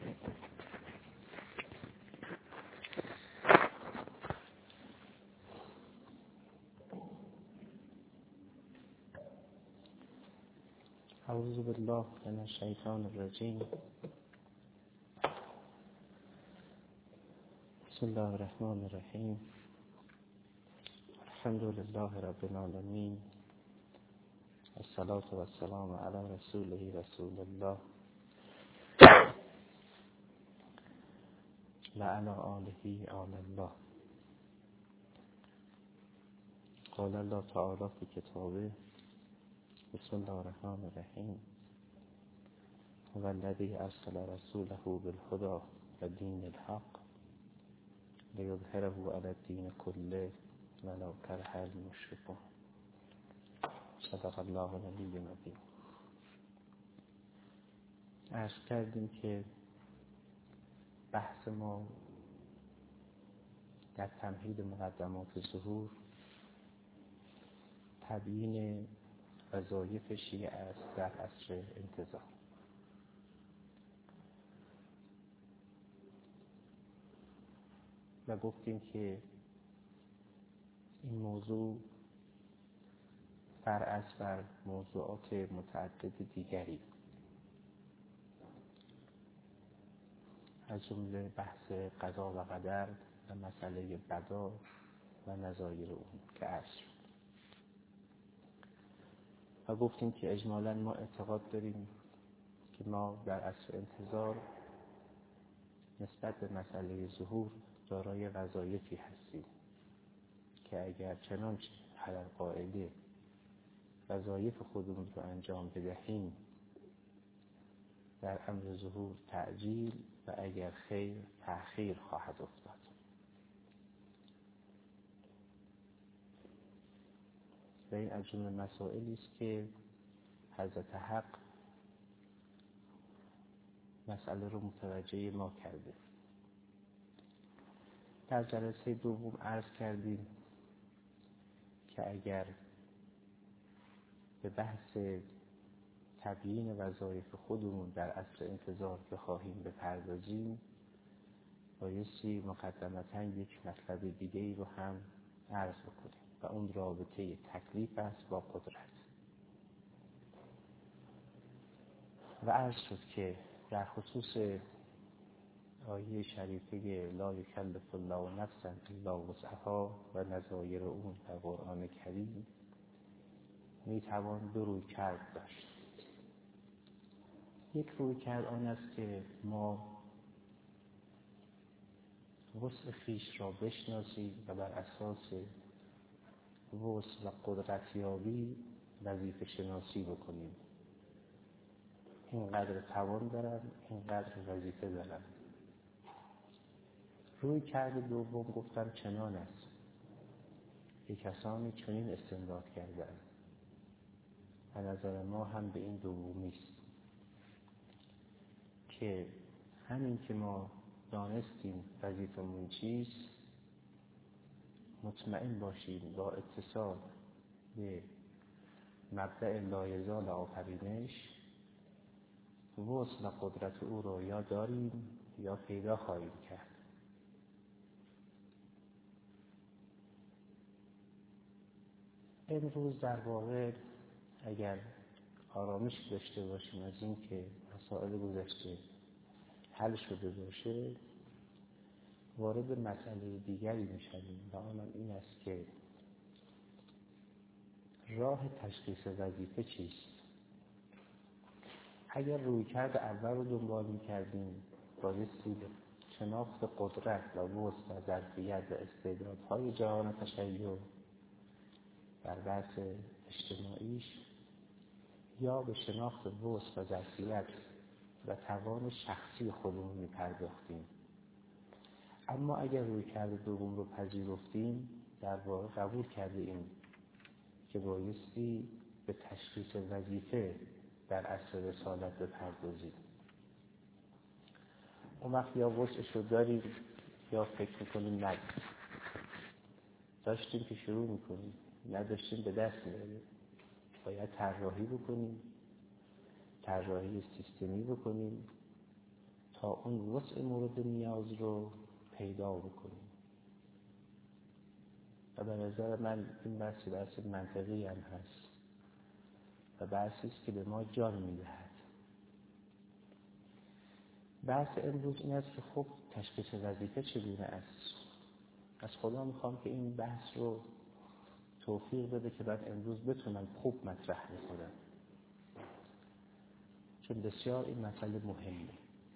اعوذ بالله من الشیطان الرجیم. بسم الله الرحمن الرحیم. الحمد لله رب العالمین. الصلاة والسلام علی رسوله رسول الله و علی آله آل الله. قال الله تعالی فی کتابه بسم الله الرحمن الرحیم. هو الذی ارسل رسوله بالهدى و دین الحق لیظهره علی الدین کله ولو کره المشرکون. صدق الله العلی العظیم. عرض کردیم که بحث ما در تمهید مقدمات ظهور تبیین وظایف شیعه است در عصر انتظار. و گفتیم که این موضوع فرع است بر موضوعات متعدد دیگری، از جمله بحث قضا و قدر و مسئله بدا و نظایر اون که عرض شد. و گفتیم که اجمالاً ما اعتقاد داریم که ما در عصر انتظار نسبت به مسئله ظهور دارای وظایفی هستیم که اگر چنانچه علی القاعده وظایف خودمون رو انجام بدهیم در امر ظهور تعجیل و اگر خیر تأخیر خواهد افتاد. و این از جمله مسائلی است که حضرت حق مسئله رو متوجه ما کرده. در جلسه دوم عرض کردیم که اگر به بحث تبیین وظایف خودمون در عصر انتظار بخواهیم بپردازیم بایستی مقدمتاً یک مطلب دیگه‌ای رو هم عرض بکنیم و اون رابطه تکلیف است با قدرت. و عرض شد که در خصوص آیه شریفه لا یکلف الله نفسا الا وسعها و نظایر اون در قرآن کریم میتوان دو رویکرد داشت. یک رویکرد آن است که ما وسع خویش را بشناسیم و بر اساس وسع و قدرتیابی وظیفه شناسی بکنیم. اینقدر توان دارم، اینقدر وظیفه دارم. رویکرد دوم گفتم چنان است که کسانی چنین استنباط کردند و نظر ما هم به این دومی است که همین که ما دانستیم وظیفمون چیست، مطمئن باشیم با اتصال به مبدأ لایزال آفرینش وسع و قدرت او را یا داریم یا پیدا خواهیم کرد. امروز در واقع اگر آرامش داشته باشیم از این که مسائل گذشته حل شده باشه، وارد مسئله دیگری میشویم و آنم این است که راه تشخیص وظیفه چیست؟ اگر رویکرد اول رو دنبال می‌کردیم بایستی شناخت قدرت و وسع و ظرفیت و استعدادهای جهان تشیع در بحث اجتماعیش یا به شناخت وسع و ظرفیت و توان شخصی خودمون می‌پرداختیم. اما اگر رویکرد دوم رو پذیرفتیم در واقع قبول کردیم که بایستی به تشخیص وظیفه در عصر رسالت بپردازیم. اون وقت یا وسعش رو داریم یا فکر میکنیم نداریم. داشتیم که شروع میکنیم، نداشتیم به دست میاریم. باید طراحی بکنیم، طراحی سیستمی بکنیم تا اون وسع مورد نیاز رو پیدا بکنیم. و به نظر من این بحث منطقی هم هست و بحثی است که به ما جان میدهد. بحث امروز این است که خب تشخیص وظیفه چگونه است. از خدا میخوام که این بحث رو توفیق بده که بعد امروز بتونم خوب مطرح بکنم، چون بسیار این مسئله مهمه.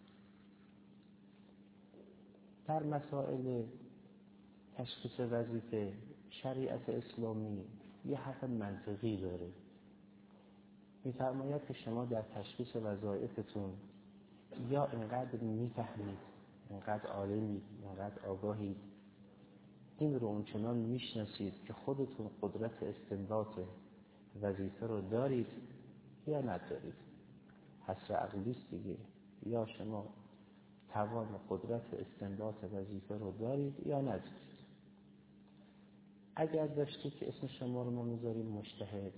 در مسائل تشخیص وظیفه شریعت اسلامی یه حرف منطقی داره. می‌فرماید که شما در تشخیص وظایفتون یا اینقدر میفهمید، اینقدر عالمید، اینقدر آگاهید، این رو اونچنان میشناسید که خودتون قدرت استنباط وظیفه رو دارید یا ندارید. حصر عقلیست دیگه. یا شما توان قدرت استنباط وظیفه رو دارید یا ندارید. اگر داشتید که اسم شما رو ما میذاریم مجتهد،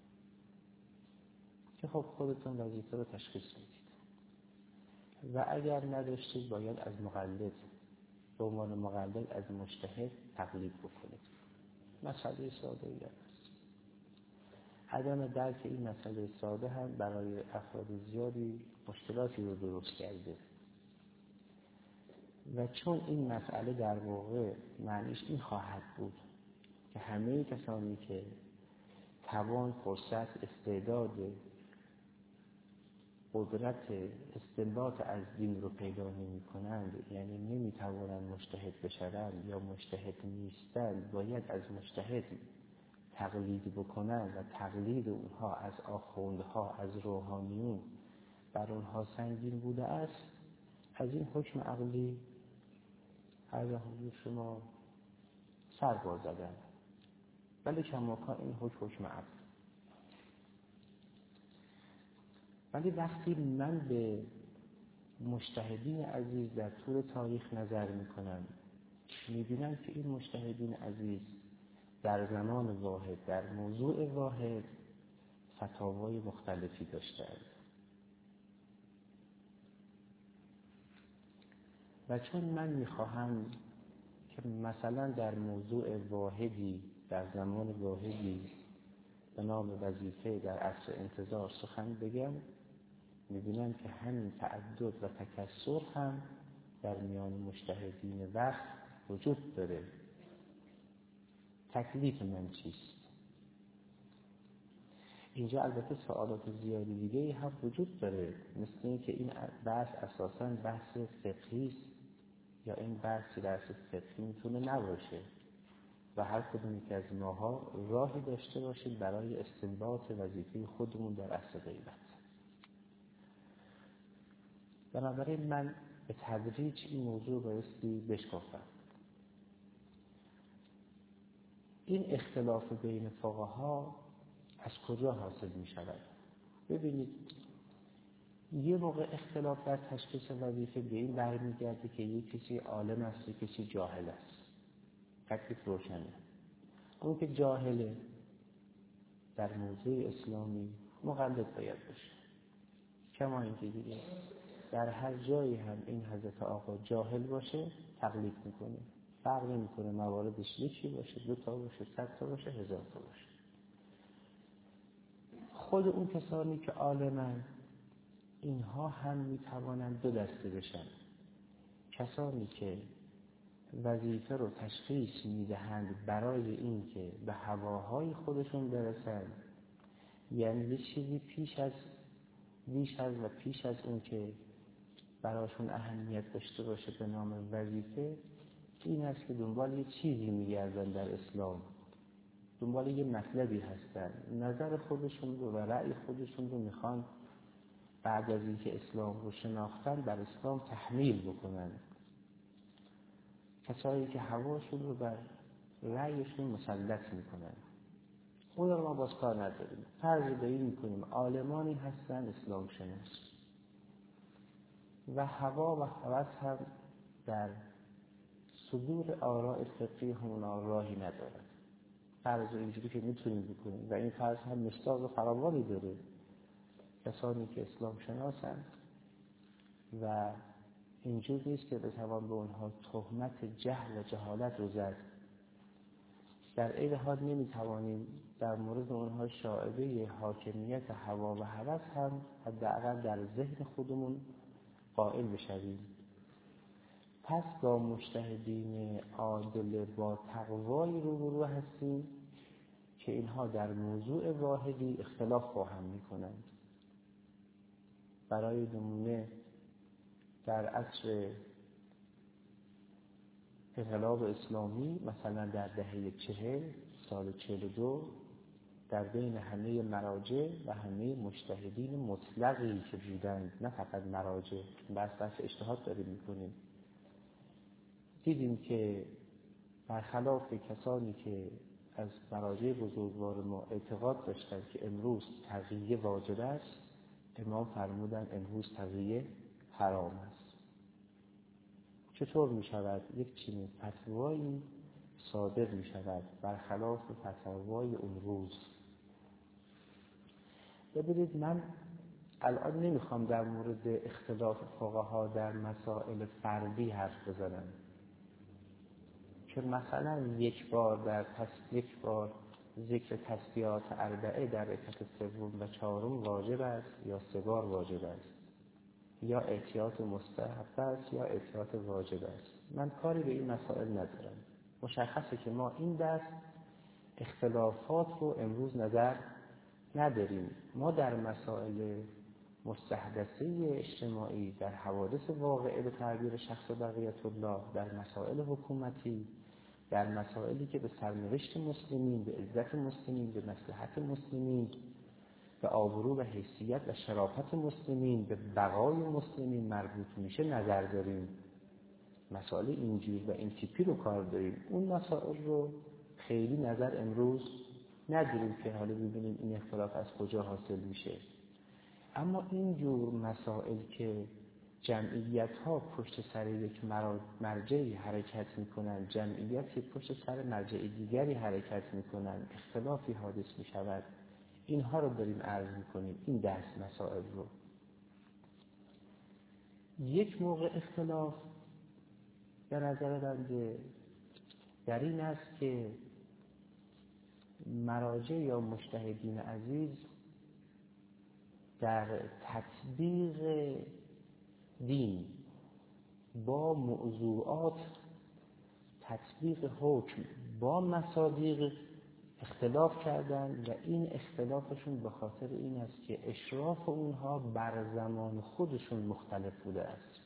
که خب خودتون وظیفه رو تشخیص میدید. و اگر نداشتید باید از مقلد به عنوان مقلد از مجتهد تقلید بکنید. مسئله ساده ای است. عدم درک این مسئله ساده هم برای افراد زیادی مشکلاتی رو درست کرده. و چون این مسئله در واقع معنیش این خواهد بود که همه کسانی که توان، فرصت، استعداد، قدرت استنباط از دین رو پیدا نمی کنند، یعنی نمی توانند مجتهد بشوند یا مجتهد نیستند، باید از مجتهد تقلید بکنند و تقلید اونها از آخوندها، از روحانیون بر اونها سنگین بوده است. از این حکم عقلی از حضور شما سر باز زدن، ولی کماکان این حکم عقل. ولی وقتی من به مجتهدین عزیز در طول تاریخ نظر میکنم، میبینم که این مجتهدین عزیز در زمان واحد، در موضوع واحد فتاوای مختلفی داشتند. و چون من میخواهم که مثلا در موضوع واحدی، در زمان واحدی به نام وظیفه در عصر انتظار سخن بگم، میبینم که همین تعدد و تکثر هم در میان مجتهدین وقت وجود داره. تکلیف من چیست؟ اینجا البته سوالات زیادی دیگه هم وجود داره، مثل این که این بحث اساساً بحث فقهی است یا این بحث فقهی میتونه نباشه و هر کدومی که از ماها راهی داشته باشید برای استنباط وظیفه خودمون در عصر غیبت. بنابراین من به تدریج این موضوع بایستی بشکافم. این اختلاف بین فقها از کجا حاصل می شود؟ ببینید، یه موقع اختلاف در تشخیص وظیفه به این برمیگرده که یک کسی عالم است، یک کسی جاهل است. تکلیف روشنه. اون که جاهله در موضوع اسلامی مقلد باید باشه. کما اینکه دیگه در هر جایی هم این حضرت آقا جاهل باشه تقلید میکنه. فرق نمیکنه مواردش یکی باشه، 2 تا باشه، 100 تا باشه، 1000 تا باشه. خود اون کسانی که عالمن اینها هم میتوانند 2 دسته بشن. کسانی که وظیفه رو تشخیص میدهند برای این که به هواهای خودشون برسند، یعنی یه چیزی پیش از اون که براشون اهمیت داشته باشه به نام وظیفه، این است که دنبال یه چیزی میگردن در اسلام، دنبال یه مطلبی هستن، نظر خودشون رو و رأی خودشون رو میخوان بعد از اینکه اسلام رو شناختن بر اسلام تحمیل بکنن. کسایی که هواشون رو بر رأیشون مسلط میکنن. اون رو ما باز کار نداریم. فرض به این میکنیم عالمانی هستن اسلام شناس و هوا و هوس هم در صدور آراء فقهی همونا راهی ندارد. فرض اینجوری که میتونیم بکنیم و این فرض هم مصداق فراوانی داره. کسانی که اسلام شناسند و اینجور نیست که بتوان به اونها تهمت جهل و جهالت رو زد. در این حال نمیتوانیم در مورد اونها شائبه حاکمیت هوا و هوس هم حداقل در ذهن خودمون قائل بشویم. پس با مجتهدین عادل با تقوایی روبرو هستیم که اینها در موضوع واحدی اختلاف خواهند میکنند. برای نمونه در عصر انقلاب اسلامی مثلا در دهه 40 سال 42 در بین همه مراجع و همه مجتهدین مطلقی که بودند، نه فقط مراجع، بس اجتهاد داریم میکنیم، دیدیم که برخلاف کسانی که از مراجع بزرگوار ما اعتقاد داشتند که امروز تقیه واجب است، امام فرمودند امروز تقیه حرام است. چطور می شود یک چنین فتوایی صادر می شود برخلاف فتاوای اون روز؟ ببینید، من الان نمیخوام در مورد اختلاف فقها در مسائل فردی حرف بزنم که مثلا یک بار ذکر تسبیحات اربعه در رکعت سوم و چهارم واجب است یا 3 بار واجب است، یا احتیاط مستحب است یا احتیاط واجب است. من کاری به این مسائل ندارم. مشخصه که ما این دست اختلافات رو امروز نظر نداریم. ما در مسائل مستحدثه اجتماعی، در حوادث واقعه به تعبیر شخص بقیت الله، در مسائل حکومتی، در مسائلی که به سرنوشت مسلمین، به عزت مسلمین، به مصلحت مسلمین، به آبرو و حیثیت و شرافت مسلمین، به بقای مسلمین مربوط میشه نظر داریم. مسائل اینجور و این تیپی رو کار داریم. اون مسائل رو خیلی نظر امروز نداریم که حالا ببینیم این اختلاف از کجا حاصل میشه. اما اینجور مسائل که جمعیت ها پشت سر یک مرجعی حرکت میکنن، جمعیتی پشت سر مرجع دیگری حرکت میکنن، اختلافی حادث میشود، اینها رو داریم عرض میکنیم، این دست مسائل رو. یک موقع اختلاف به نظر بنده در این است که مراجع یا مجتهدین عزیز در تطبیق دین با موضوعات، تطبیق حکم با مصادیق اختلاف کردن و این اختلافشون به خاطر این است که اشراف اونها بر زمان خودشون مختلف بوده است.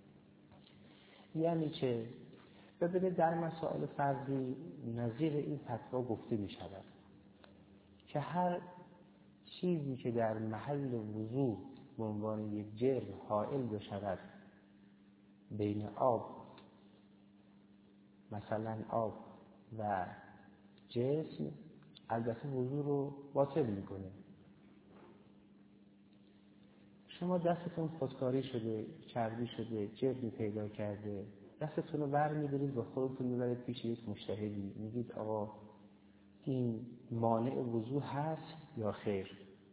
یعنی که ببینید در مسائل فردی نظیر این فتوا گفته می شود که هر چیزی که در محل وضوء به عنوان یک جرم حائل بشود بین آب، مثلا آب و جسم، البته وضوء رو باطل میکنه. شما دستتون خودکاری شده، چربی شده، جرمی پیدا کرده، دستتون رو بر می‌دارید و خودتون میبرید پیش یک مجتهدی، میگید آقا این مانع وضوء هست یا خیر؟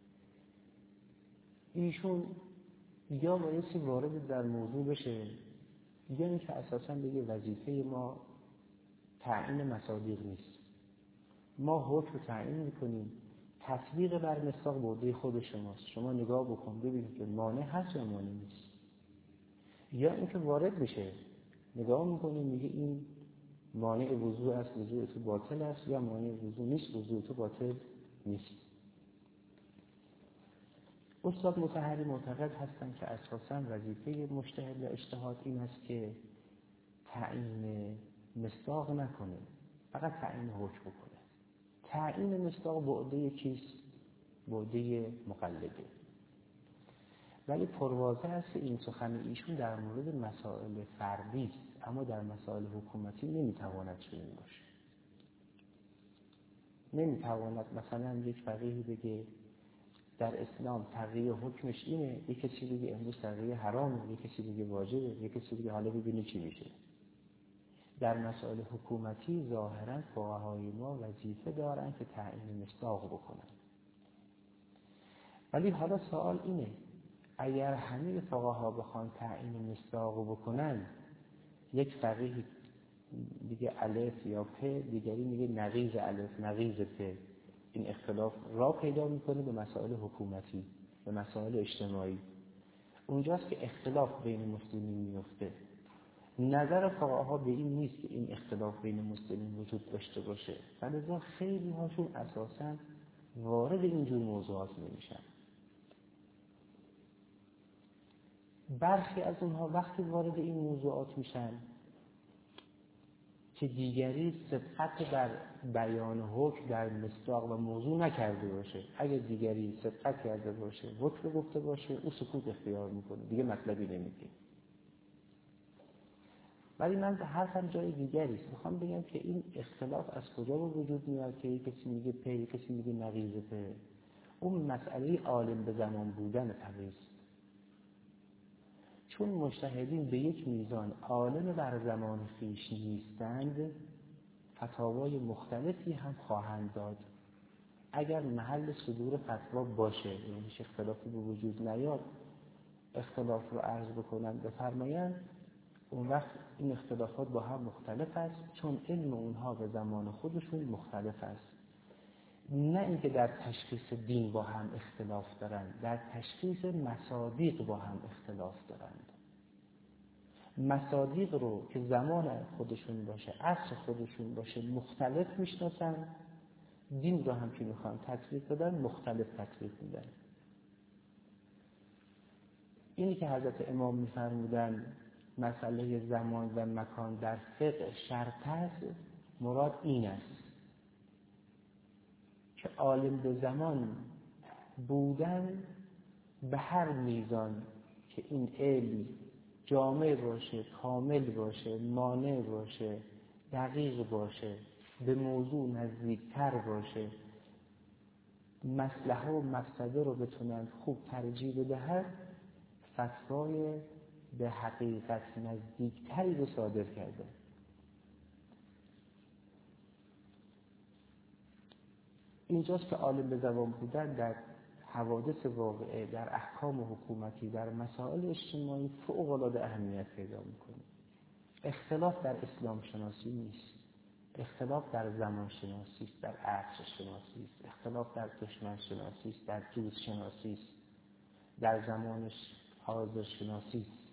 ایشون یا بایستی وارد در موضوع بشه یا اینکه اساساً بگه وظیفه ما تعیین مصادیق نیست، ما حکم تعیین میکنیم، تطبیق بر مصداق به عهده خود شماست، شما نگاه بکن ببینید که مانع هست یا مانع نیست. یا اینکه وارد بشه نگاه میکنیم میگه این مانع وضوء است، وضوء تو باطل است، یا مانع وضوء نیست، وضوء تو باطل نیست. استاد مطهری معتقد هستند که اساساً وظیفه مجتهد و اجتهاد این است که تعیین مصداق نکنه، فقط تعیین حکم بکنه. تعیین مصداق به عهده کیست؟ به عهده مقلده. ولی پروازه است این سخن ایشون در مورد مسائل فردی است، اما در مسائل حکومتی نمیتواند چنین باشه. نمیتواند مثلا یک فقیهی بگه در اسلام تغییر حکمش اینه، یک کسی بگه امروز تغییر حرامه، یک کسی بگه واجبه، یک کسی بگه حالا ببینه چی میشه. در مسائل حکومتی ظاهراً فقهای ما وظیفه دارن که تعیین مصداق بکنن. ولی حالا سوال اینه، اگر همه فقها بخوان تعیین مصداق بکنن، یک فقیه دیگه الف یا پ، دیگری میگه نقیض الف نقیض پ، این اختلاف را پیدا میکنه به مسائل حکومتی، به مسائل اجتماعی. اونجاست که اختلاف بین مسلمین میفته. نظر فقها به این نیست که این اختلاف بین مسلمین وجود داشته باشه، فلذا خیلی هاشون اساساً وارد اینجور موضوعات نمیشن. برخی از اونها وقتی وارد این موضوعات میشن که دیگری سبقت در بیان حکم در مصداق و موضوع نکرده باشه، اگر دیگری سبقت کرده باشه، حکم گفته باشه، او سکوت اختیار میکنه، دیگه مطلبی نمیگه. ولی من حرفم جای دیگری است. میخوام بگم که این اختلاف از کجا به وجود میاد که کسی میگه پ، کسی میگه نقیض پ. اون مسئله عالم به زمان بودن فقیه. چون مجتهدین به یک میزان عالم بر زمان خویش نیستند، فتاوای مختلفی هم خواهند داد. اگر محل صدور فتوا باشه، یعنی هیچ اختلافی به وجود نیاد، اختلاف رو عرض بکنن بفرمایند، اون وقت این اختلافات با هم مختلف است، چون علم اونها به زمان خودشون مختلف است. نه اینکه در تشخیص دین با هم اختلاف دارند، در تشخیص مصادیق با هم اختلاف دارند. مصادیق رو که زمان خودشون باشه، عصر خودشون باشه، مختلف میشناسن. دین رو هم که میخوان تطبیق بدن، مختلف تطبیق میدن. اینی که حضرت امام میفرمودن مسئله زمان و مکان در فقه شرط است، مراد این است که عالم به زمان بودن به هر میزان که این علم جامع باشه، کامل باشه، مانع باشه، دقیق باشه، به موضوع نزدیکتر باشه، مصلحه و مفسده رو بتونن خوب ترجیح بدهد، فتوای به حقیقت نزدیکتری رو صادر کرده. اینجاست که عالم به زبان بودن در حوادث واقعه، در احکام حکومتی، در مسائل اجتماعی فوق‌العاده اهمیت پیدا میکنه. اختلاف در اسلام شناسی نیست، اختلاف در زمان شناسی است، در عصر شناسی است، اختلاف در دشمن شناسی است، در دوست شناسی است، در زمان حاضر شناسی است.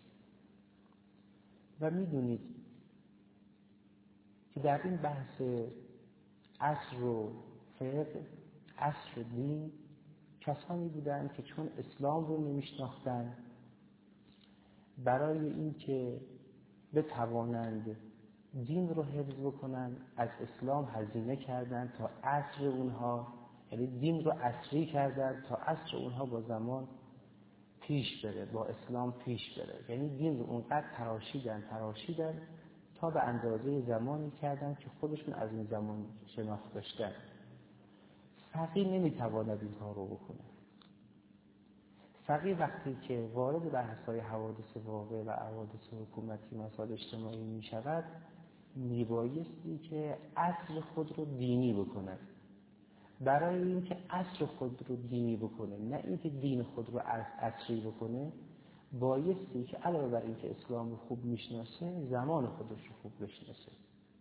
و میدونید که در این بحث عصر و فقه، عصر و دین، کسانی بودند که چون اسلام رو نمیشناختند، برای این که بتوانند دین رو حفظ بکنن، از اسلام هزینه کردند تا عصر اونها، یعنی دین رو عصری کردند تا عصر اونها با زمان پیش بره، با اسلام پیش بره. یعنی دین رو اونقدر تراشیدن تا به اندازه زمانی کردن که خودشون از این زمان شناخت داشتن. فقیه نمیتواند این کار رو بکنه. فقیه وقتی که وارد بحث‌های حوادث واقع و حوادث حکومتی، مسائل اجتماعی می شود، میبایستی که اصل خود رو دینی بکنه. برای اینکه اصل خود رو دینی بکنه، نه اینکه دین خود رو عصری بکنه، بایستی که علاوه بر اینکه اسلام رو خوب میشناسه، زمان خودش رو خوب بشناسه.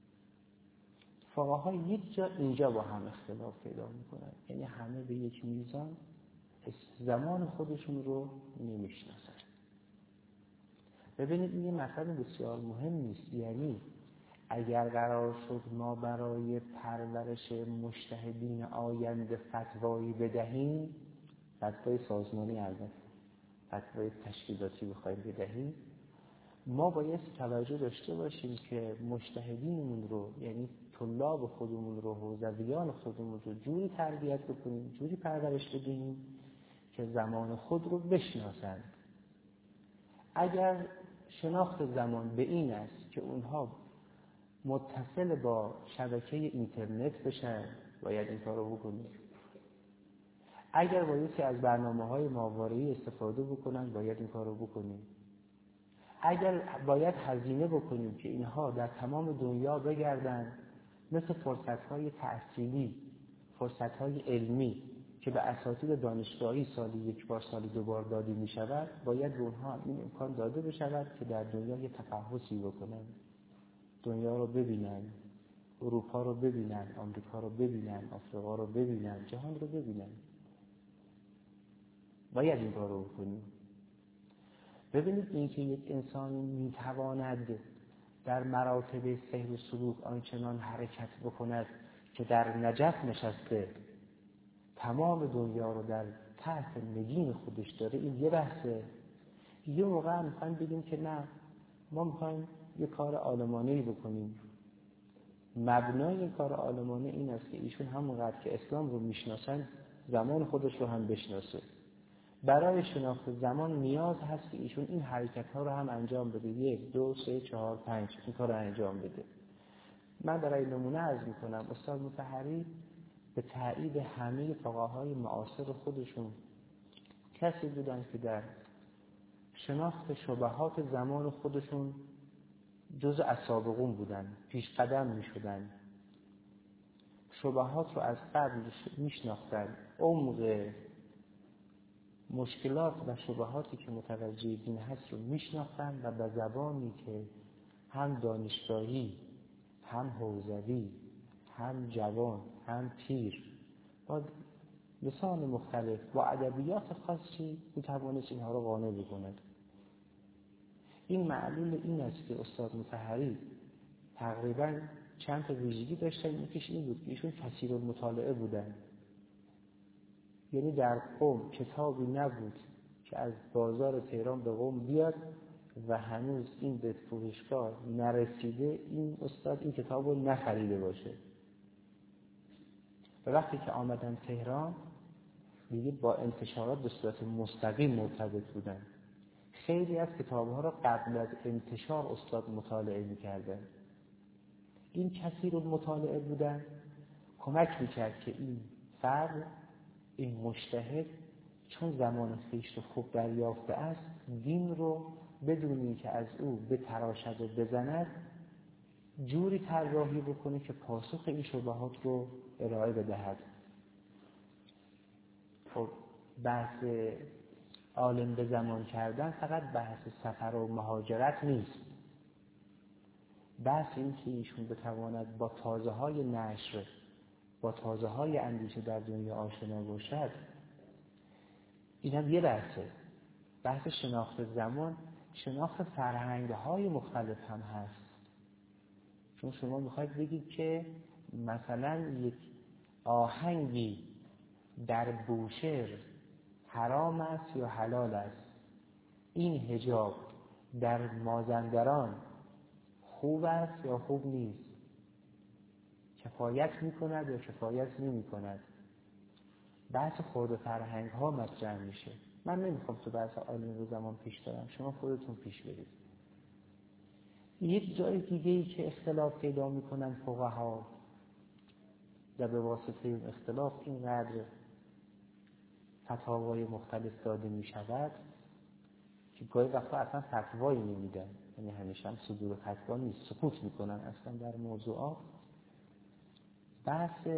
فقها یک جا اینجا با هم اختلاف پیدا میکنن، یعنی همه به یک میزان زمان خودشون رو نمیشناسن. ببینید این مطلب بسیار مهم نیست. یعنی اگر قرار شد ما برای پرورش مجتهدین آینده فتوایی بدهیم، فتوای سازمانی البته، فتوای تشکیلاتی بخوایم بدهیم، ما باید توجه داشته باشیم که مجتهدینمون رو، یعنی طلاب خودمون رو، حوزویان خودمون رو جوری تربیت بکنیم، جوری پرورش بدیم که زمان خود رو بشناسند. اگر شناخت زمان به این است که اونها متصل با شبکه اینترنت بشن، باید این کار رو بکنیم. اگر بایستی از برنامه‌های ماهواره‌ای استفاده بکنن، باید این کار رو بکنیم. اگر باید هزینه بکنیم که اینها در تمام دنیا بگردن، مثل فرصت‌های تحصیلی، فرصت‌های علمی که که به اساتید دانشگاهی سالی یک بار سالی دو بار داده می شود، باید به اونها این امکان داده بشود که در دنیا یه تفحصی بکنن، دنیا رو ببینن، اروپا رو ببینن، آمریکا رو ببینن، آفریقا رو ببینن، جهان رو ببینن. باید این کار رو بکنیم. ببینید اینکه یک انسانی میتواند در مراتب سیر و سلوک آنچنان حرکت بکند که در نجف نشسته تمام دنیا رو در تحت نگین خودش داره، این یه بحثه. یه موقع میخوایم بگیم که نه، ما میخوایم یه کار عالمانه‌ای بکنیم. مبنای این کار عالمانه این است که ایشون همونقدر که اسلام رو میشناسن زمان خودش رو هم بشناسه. برای شناخت زمان نیاز هست که ایشون این حرکت ها رو هم انجام بده. 1 2 3 4 5 این کار رو انجام بده. من برای نمونه عرض میکنم استاد مطهری به تایید همه فقهای معاصر خودشون کسی بودن که در شناخت شبهات زمان خودشون جزء السابقون بودن، پیش قدم میشدن، شبهات رو از قبل میشناختن، عمق مشکلات و شبهاتی که متوجه دین هست رو میشناختن و به زبانی که هم دانشگاهی، هم حوزوی، هم جوان، هم پیر، با لسان مختلف، با ادبیات خاصی میتوانست اینها رو قانع بکند. این معلول این است که استاد مطهری تقریبا چند تا ویژگی داشتن. یکیش این بود که ایشون کثیر المطالعه بودن، یعنی در قم کتابی نبود که از بازار تهران به قم بیاد و هنوز این به فروشگاه نرسیده این استاد این کتاب رو نخریده باشه. و وقتی که آمدن تهران دیگه با انتشارات به صورت مستقیم مرتبط بودن. خیلی از کتاب‌ها را قبل از انتشار استاد مطالعه می‌کردن. این کثیر المطالعه بودن کمک می‌کرد که این فرد، این مجتهد، چون زمان خویش رو خوب دریافته است، دین رو بدون اینکه از او بتراشد و بزند جوری طراحی بکنه که پاسخ این شبهات رو ارائه بدهد. خب بحث عالم به زمان کردن فقط بحث سفر و مهاجرت نیست. بحث این که ایشون بتواند با تازه‌های نشر، با تازه‌های اندیشه در دنیا آشنا باشد، این هم یه بحثه. بحث شناخت زمان، شناخت فرهنگ‌های مختلف هم هست. چون شما میخواید بگید که مثلا یک آهنگی در بوشهر حرام است یا حلال است، این حجاب در مازندران خوب است یا خوب نیست، کفایت میکند یا کفایت نمیکند. بحث خورد فرهنگ ها مطرح میشه. من نمیخوام تو بحث عالم رو زمان پیش برم، شما خودتون پیش برید. یک جای دیگه‌ای که اختلاف پیدا میکنن فقها و به واسطه این اختلاف اینقدر فتاوای مختلف داده میشود که گاهی وقتا اصلا فتوایی نمیدن، یعنی همیشه هم صدور فتوا نیست، سکوت میکنن اصلا در موضوعات. بحث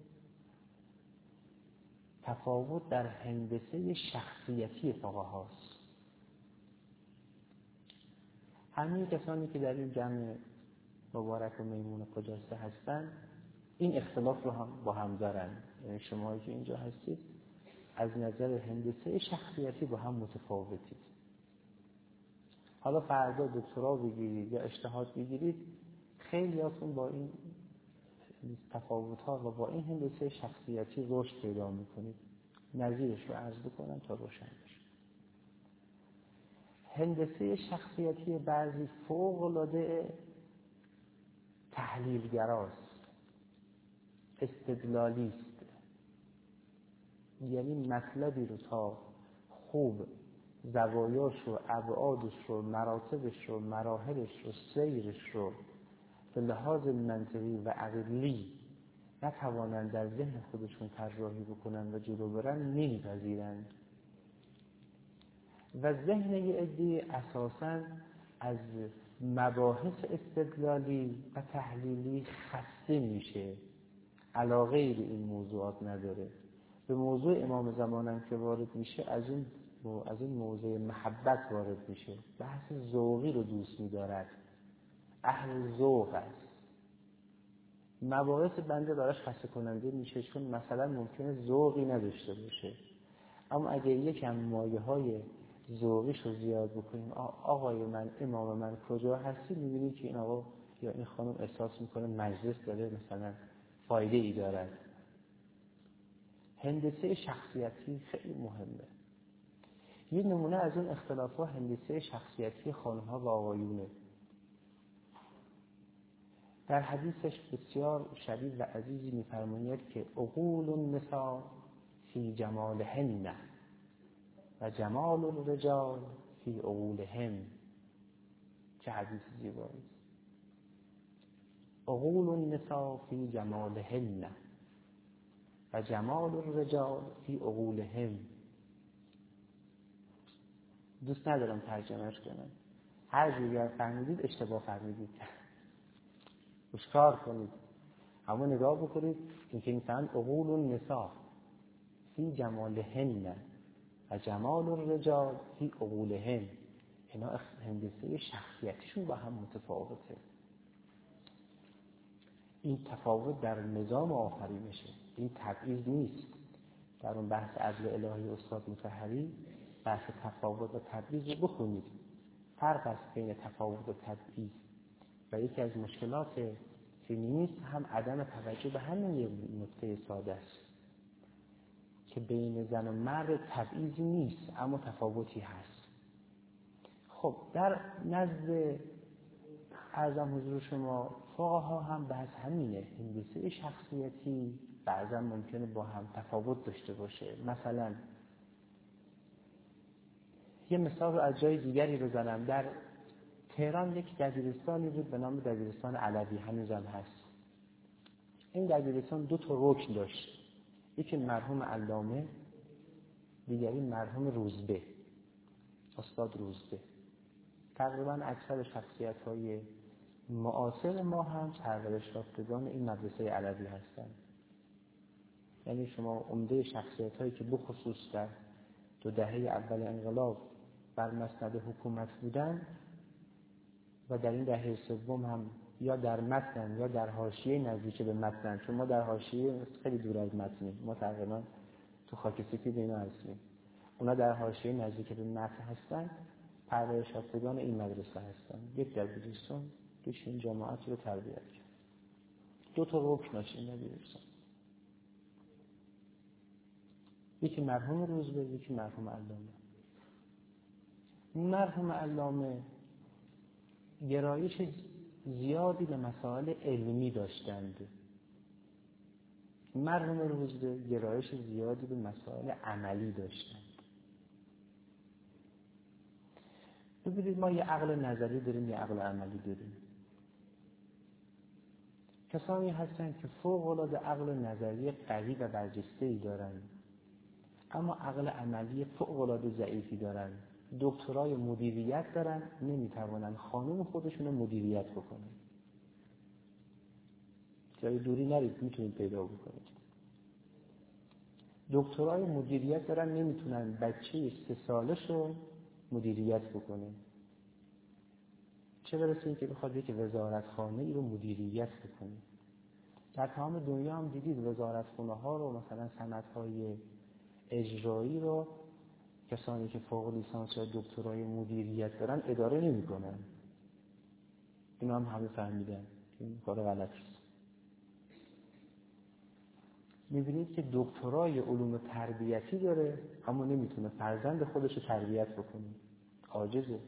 تفاوت در هندسه شخصیتی فقهاست. همین کسانی که در این جمع مبارک و میمون خجسته هستن این اختلاف رو هم با هم دارن. یعنی شما که اینجا هستید از نظر هندسه شخصیتی با هم متفاوتید. حالا فردا دکترا بگیرید یا اجتهاد بگیرید، خیلی هاتون با این تفاوت‌ها و با این هندسه شخصیتی رشد پیدا می‌کنید. نظیرش رو عرض بکنم تا روشن بشه. هندسه شخصیتی بعضی فوق‌العاده تحلیلگراست، استدلالیست. یعنی مطلبی رو تا خوب زوایاش رو، ابعادش رو، مراتبش رو، مراحلش رو، سیرش رو به لحاظ منطقی و عقلی نتوانند در ذهن خودشون طراحی بکنن و جلو برن، نمیپذیرن. و ذهن یه عده اساساً از مباحث استدلالی و تحلیلی خسته میشه، علاقه به این موضوعات نداره. به موضوع امام زمانم که وارد میشه از این موضوع محبت وارد میشه، بحث ذوقی رو دوست می‌دارد، اهل ذوق است. مباحث بنده براش خسته کننده میشه، چون مثلا ممکنه ذوقی نداشته باشه، اما اگه یکم مایه‌های ذوقیش رو زیاد بکنیم، آقای من، امام من کجا هستی، می‌بینید که این آقا یا این خانم احساس می‌کنه مجلس داره مثلا فایده ای دارد. هندسه شخصیتی خیلی مهمه. یه نمونه از اون اختلاف‌ها هندسه شخصیتی خانم‌ها و آقایونه. در حدیثش بسیار شدید و عزیزی می‌فرماید که عقول النساء فی جمالهن و جمال الرجال فی عقولهن. چه حدیث زیبایی است. عقول النساء فی جمالهن و جمال الرجال فی عقولهن. دوست ندارم ترجمهش کنم، هر جوری فهمیدید اشتباه فهمیدید، اشکار کنید، اما نگاه بکنید اینکه مثلا عقول النساء فی جمالهن و جمال الرجال فی عقولهن، اینا هندسه شخصیتیشون با هم متفاوته. این تفاوت در نظام آفرینشه، این تبعیض نیست. در اون بحث عدل الهی استاد مطهری بحث تفاوت و تبعیض رو بخونید. فرق است بین تفاوت و تبعیض و یکی از مشکلات فمینیسم هم عدم توجه به همین یک نکته ساده است که بین زن و مرد تبعیضی نیست اما تفاوتی هست. خب در نزد عرضم حضور شما فقها هم بحث همینه. هندسه شخصیتی بعضا ممکنه با هم تفاوت داشته باشه. مثلا یه مثال رو از جای دیگری بزنم. در تهران یک دبیرستانی بود به نام دبیرستان علوی، هنوزم هست. این دبیرستان 2 رکن داشت، یکی مرحوم علامه، دیگری مرحوم روزبه، استاد روزبه. تقریبا اکثر شخصیت‌های معاصر ما هم پرورش یافتگان این مدرسه علوی هستند. یعنی شما عمده شخصیت‌هایی که بخصوص در 2 دهه اول انقلاب بر مسند حکومت بودن و در این دهه سوم هم یا در متن یا در حاشیه نزدیک به متن، چون ما در حاشیه خیلی دور از متنیم، ما تقریبا تو خاک سفید اینا هستیم، اونا در حاشیه نزدیک به متن هستن، پرورش یافتگان این مدرسه هستن. یک دبیرستان توش این جماعت رو تربیت کرد. 2 رکن داشت این دبیرستان، یکی مرحوم روزبه، یکی مرحوم علامه. مرحوم علامه گرایش زیادی به مسائل علمی داشتند، مرحوم روزبه گرایش زیادی به مسائل عملی داشتند. ببینید ما یه عقل نظری داریم، یه عقل عملی داریم. کسانی هستند که فوق‌العاده عقل نظری قوی و برجسته‌ای دارند، اما عقل عملی فوق‌العاده ضعیفی دارند. دکترای مدیریت دارن، نمیتوانن خانم خودشون رو مدیریت بکنن. جای دوری نرید، میتونید پیدا بکنید. دکترای مدیریت دارن، نمیتونن بچه 3 سالش رو مدیریت بکنه، چه برسه اینکه بخواد یک وزارتخانه ای رو مدیریت بکنه. در تمام دنیا هم دیدید وزارتخانه ها رو، مثلا سندهای اجرایی رو کسانی که فوق لیسانس یا دکترای مدیریت دارن اداره نمی‌کنن. اینا هم همه فهمیدن این کار غلطی است. می‌بینید که دکترای علوم تربیتی داره اما نمیتونه فرزند خودش رو تربیت بکنه، عاجزه.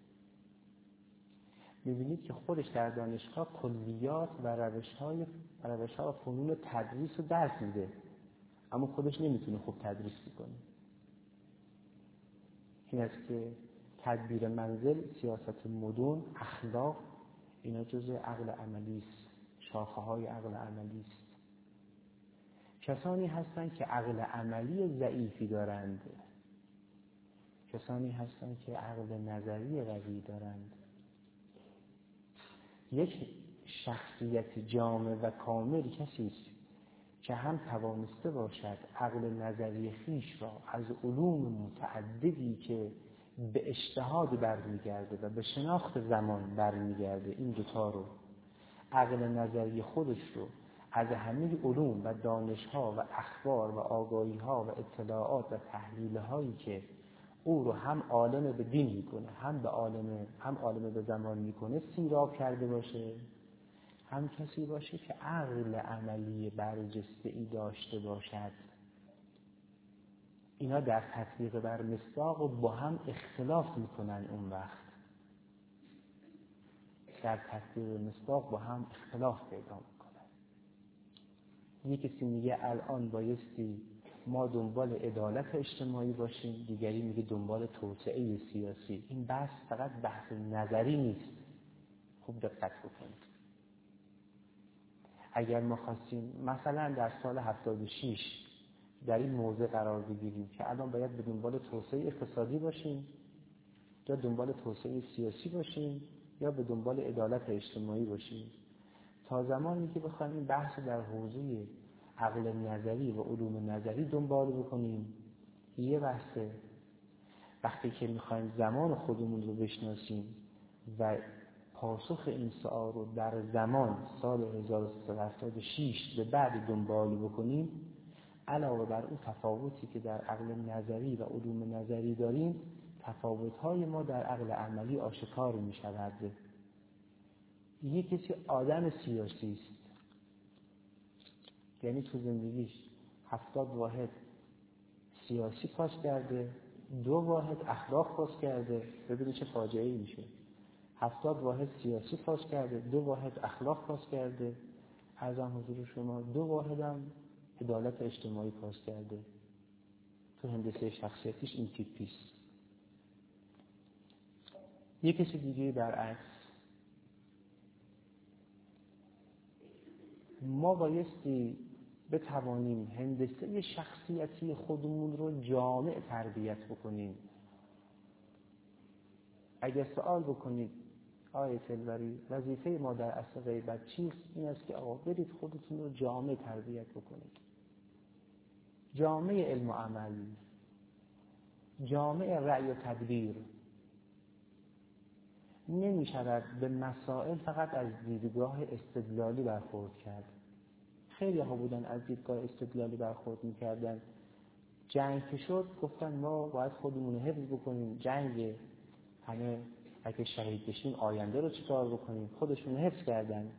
می‌بینید که خودش در دانشگاه کلیات و روش‌ها و فنون تدریس رو درس میده اما خودش نمیتونه خوب تدریس بکنه. این است که تدبیر منزل، سیاست مدن، اخلاق، اینا جزء عقل عملی است، شاخه‌های عقل عملی است. کسانی هستند که عقل عملی ضعیفی دارند، کسانی هستند که عقل نظری قوی دارند. یک شخصیت جامع و کامل کسی است که هم توانسته باشد عقل نظری خویش را از علوم متعددی که به اجتهاد برمیگرده و به شناخت زمان برمیگرده، این دوتا رو، عقل نظری خودش رو از همه علوم و دانش‌ها و اخبار و آگاهی‌ها و اطلاعات و تحلیل‌هایی که او رو هم عالم به دین میکنه، هم عالم به زمان میکنه سیراب کرده باشه، هم کسی باشه که عقل عملی برجسته‌ای داشته باشد. اینا در تطبیق بر مصداق با هم اختلاف میکنن، اون وقت در تطبیق مصداق با هم اختلاف پیدا میکنن. یکی کسی میگه الان بایستی ما دنبال عدالت اجتماعی باشیم، دیگری میگه دنبال توسعه سیاسی. این بحث فقط بحث نظری نیست، خوب دقت بکنید. اگر ما خواستیم مثلا در سال 76 در این موضع قرار بگیریم که الان باید به دنبال توسعه اقتصادی باشیم یا دنبال توسعه سیاسی باشیم یا به دنبال عدالت اجتماعی باشیم، تا زمانی که بخوایم این بحث در حوزه عقل نظری و علوم نظری دنبال بکنیم یه بحثه. وقتی که میخوایم زمان خودمون رو بشناسیم و پاسخ این سوال رو در زمان سال 1376 به بعد دنبال بکنیم، علاوه بر اون تفاوتی که در عقل نظری و علوم نظری داریم، تفاوت‌های ما در عقل عملی آشکار می‌شود. یک کسی آدم سیاسی است، یعنی تو زندگیش 70 واحد سیاسی پاس کرده، 2 واحد اخلاق پاس کرده. ببینید چه فاجعه‌ای میشه. 70 واحد سیاسی پاس کرده، 2 واحد اخلاق پاس کرده، عرضم حضور شما 2 واحد هم عدالت اجتماعی پاس کرده. تو هندسه شخصیتیش این تیپیست. یک کسی دیگه برعکس. ما بایستی بتوانیم هندسه شخصیتی خودمون رو جامع تربیت بکنیم. اگر سوال بکنید آیه تلوری وظیفه ما در عصر غیبت چیست؟ این است که آقا برید خودتون رو جامع تربیت بکنید. جامع علم و عمل، جامع رأی و تدبیر. نمی شود به مسائل فقط از دیدگاه استدلالی برخورد کرد. خیلی ها بودن از دیدگاه استدلالی برخورد میکردن. جنگ که شد گفتن ما باید خودمون رو حفظ بکنیم، جنگ همه اگه شهید بشیم آینده رو چیکار بکنیم. خودشون حفظ کردن،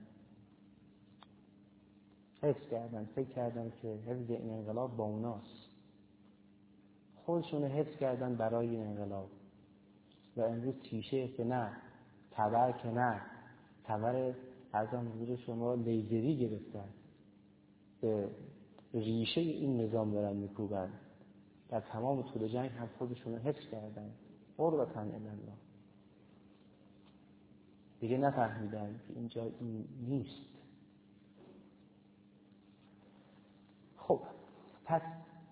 فکر کردن که حفظ این انقلاب با اوناست. خودشون حفظ کردن برای این انقلاب و امروز تیشه که نه، تبر که نه، تبر ارزم حضور شما لیزری گرفتن، به ریشه این نظام دارن میکوبن. در تمام طول جنگ هم خودشون حفظ کردن. قربتاً الله دیگه نفهمیدن که اینجا این نیست. خب پس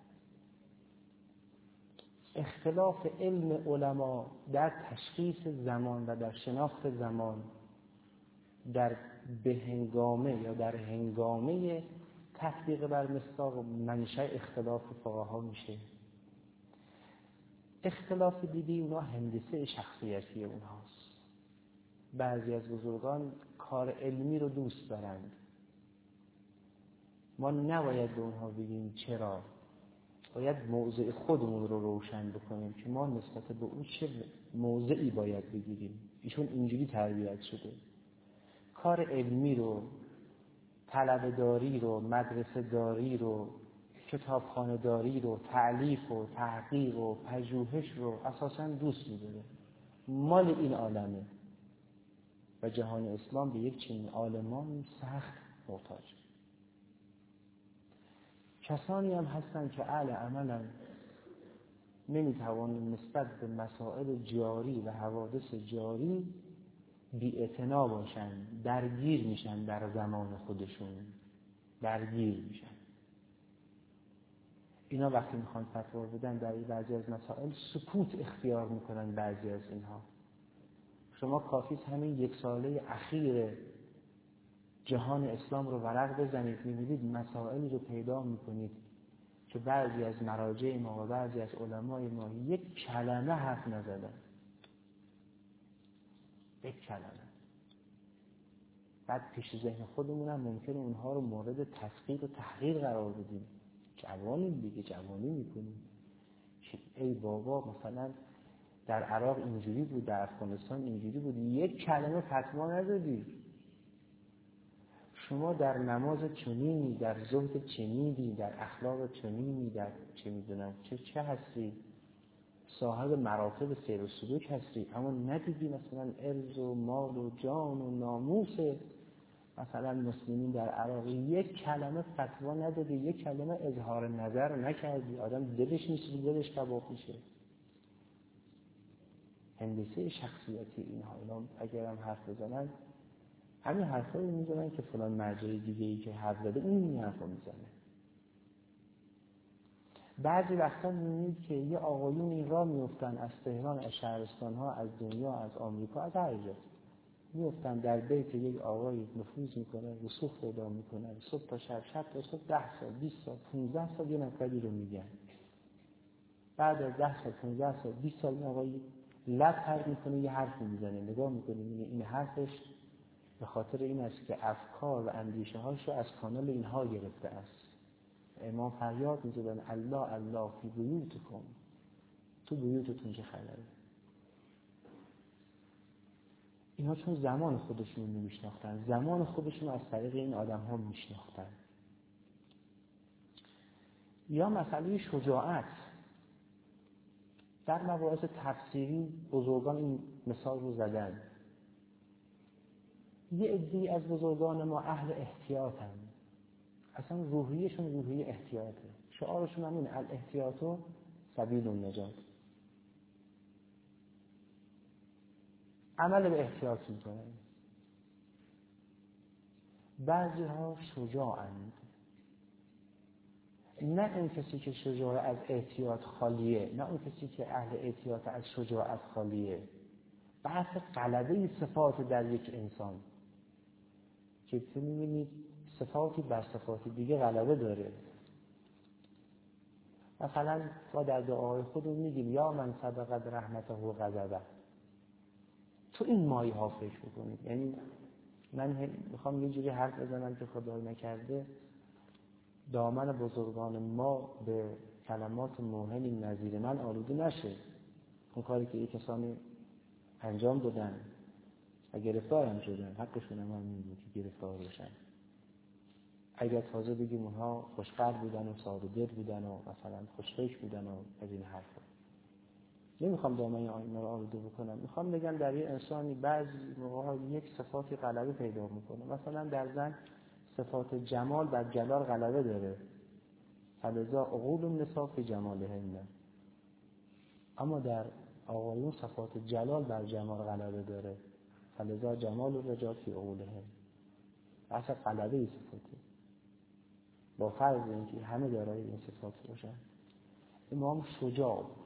اختلاف علم علما در تشخیص زمان و در شناخت زمان در بهنگامه یا در هنگامه تطبیق بر مصداق منشأ اختلاف فقها میشه. اختلاف دیدی اونا هندسه شخصیتی اونهاست. بعضی از بزرگان کار علمی رو دوست دارند. ما نباید به اونها بگیم چرا، باید موضع خودمون رو روشن بکنیم که ما نسبت به اون چه موضعی باید بگیریم. ایشون اینجوری تربیت شده. کار علمی رو، طلبه داری رو، مدرسه داری رو، کتابخانه داری رو، تألیف و تحقیق و پژوهش رو اساساً دوست می‌داره. مال این عالمه و جهان اسلام به یک چنین عالمان سخت محتاج. کسانی هم هستن که اهل عملن، نمیتوانند نسبت به مسائل جاری و حوادث جاری بی‌اعتنا باشن، درگیر میشن، در زمان خودشون درگیر میشن. اینا وقتی میخوان فتوا بدن در بعضی از مسائل سکوت اختیار میکنن. بعضی از اینها شما کافیست همین 1 ساله اخیر جهان اسلام رو ورق بزنید، می‌بینید مسائلی رو پیدا می‌کنید که بعضی از مراجع ما و بعضی از علمای ما یک کلمه حرف نزدن. یک کلمه. بعد پیش ذهن خودمون هم ممکنه اونها رو مورد تسقیط و تحقیر قرار بدیم. جوانی دیگه جوانی میکنیم که ای بابا مثلا در عراق اینجوری بود، در افغانستان اینجوری بود، یک کلمه فتوا ندادی. شما در نماز چنینی، در زهد چنینی، در اخلاق چنینی، در چه میدونم چه هستی، صاحب مراتب سیر و سلوک هستی، اما ندیدی مثلا ارز و مال و جان و ناموس مثلا مسلمین در عراق یک کلمه فتوا ندادی، یک کلمه اظهار نظر نکردی. آدم دلش نیست، دلش کباب میشه. هندسه شخصیتی اینا اگرم حرف بزنن همین حرفا رو میزنن که فلان مرجع دیگه‌ای که حرف زده اون این حرفا میزنه. بعضی وقتا میبینید که یه آقایون این راه میفتن از تهران، از شهرستان‌ها، از دنیا، از آمریکا، از هر جا میفتن در بیت یک آقایی نفوذ میکنه، رسوخ پیدا میکنه، صبح تا شب، شب تا صبح 10 سال، 20 سال، 15 سال یه نفری رو میگن. بعد از 10 سال، 15 سال، 20 سال این آقایی لب پرد میکنه، یه حرفی میزنه، نگاه میکنه این حرفش به خاطر این است که افکار و اندیشه هاش رو از کانال اینها گرفته است. امام فریاد میزدن الله الله فی بیوتکم، تو بیوتتون چه خبره. اینا چون زمان خودشون رو میشناختن، زمان خودشون از طریق این آدم ها میشناختن. یا مسئله شجاعت در مباحث تفسیری بزرگان این مثال رو زدن. یه عده‌ای از بزرگان ما اهل احتیاطن، اصلا روحیشون روحیه احتیاطه، شعارشون هم اینه الاحتیاطو سبیل النجات، عمل به احتیاط میکنن. بعضی ها شجاعند، نه اون کسی که شجاع از احتیاط خالیه، نه اون کسی که اهل احتیاط از شجاعت خالیه. بحث غلبه صفات در یک انسان که می‌بینید صفاتی بر صفات دیگه غلبه داره. مثلا ما در دعای خودمون میگیم یا من سبقت رحمته و غضبه. تو این مایه ها فکر بکنید. یعنی من میخوام یه جوری حرف بزنم که خدای نکرده دامن بزرگان ما به کلمات موهنی نظیر من آلوده نشه. اون کاری که یک کسانی انجام دادن و گرفتار هم شدن، حقشون هم این بود که گرفتار بشن. اگر تازه بگیم اونها خوشقلب بودن و ساده‌دل بودن و مثلا خوشفکر بودن و از این حرفا، نمیخوام دامن آینه رو آلوده بکنم. میخوام بگم در یه انسانی بعضی موقع‌ها یک صفاتی غلبه پیدا میکنه. مثلا در زن صفات جمال بر جلال غلبه داره، فلذا عقول النساء فی جمالهن. اما در آقایون صفات جلال بر جمال غلبه داره، فلذا جمال الرجال فی عقولهن. اصلا غلبه صفاتی با فرض اینکه همه دارای این صفات باشن. امام شجاع بود.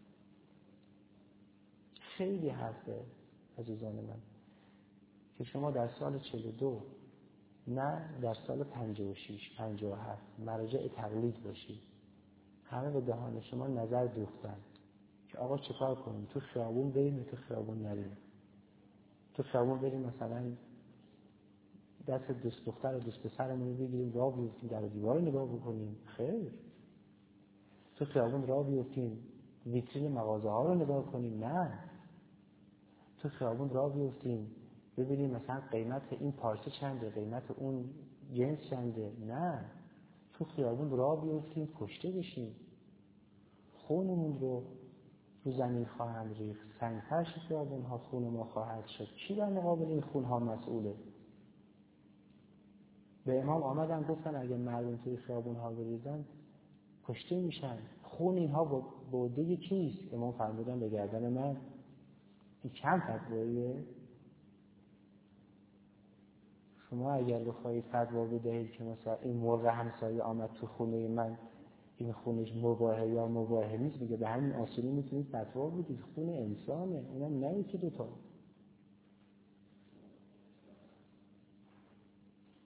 خیلی حرفه عزیزان من که شما در سال 42 نه در سال 56 57 مرجع تقلید باشید. همه به دهان شما نظر دوختن که آقا چیکار کنیم، تو خیابون بریم تو خیابون نریم، تو خیابون بریم مثلا دست دوست دختر و دوست پسرمون رو بگیریم راه بیفتیم در دیوار نگاه بکنیم، خیر. تو خیابون راه بیفتیم ویترین مغازه ها رو نگاه کنیم، نه. تو خیابون راه بیفتیم ببینیم مثلا قیمت این پارچه چنده، قیمت اون جنس چنده، نه. تو خیابون راه بیفتیم کشته بشیم، خونمون رو زمین خواهند ریخت، سنگ فرش خیابون ها خون ما خواهد شد. کی در مقابل این خون ها مسئوله؟ به امام آمدن گفتن اگه مردم توی خیابون ها بریزن کشته میشن، خون اینها بوده کیست؟ امام فرمودن به گردن من. این کم فتواییه؟ شما اگر بخواهید فتوا بدهید که مثلا این مرغ همسایه آمد تو خونه من، این خونش مباحه یا مباحه نیست، میگه به همین آسونی میتونید فتوا بدید، خون انسانه، اونم نه یکی دوتا.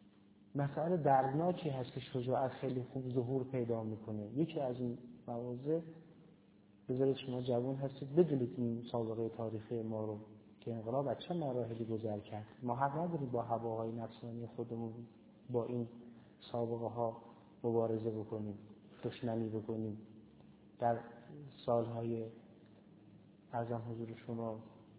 مسائل دردناکی هست که شجاعت خیلی خوب ظهور پیدا میکنه. یکی از این مواضع، بذارید شما جوان هستید بدونید این سابقه تاریخی ما رو که انقلاب از چه مراحلی گذر کرد. ما حق نداریم با هواهای نفسانی خودمون با این سابقه ها مبارزه بکنیم، دشمنی بکنیم. در سالهای ارزم حضور شما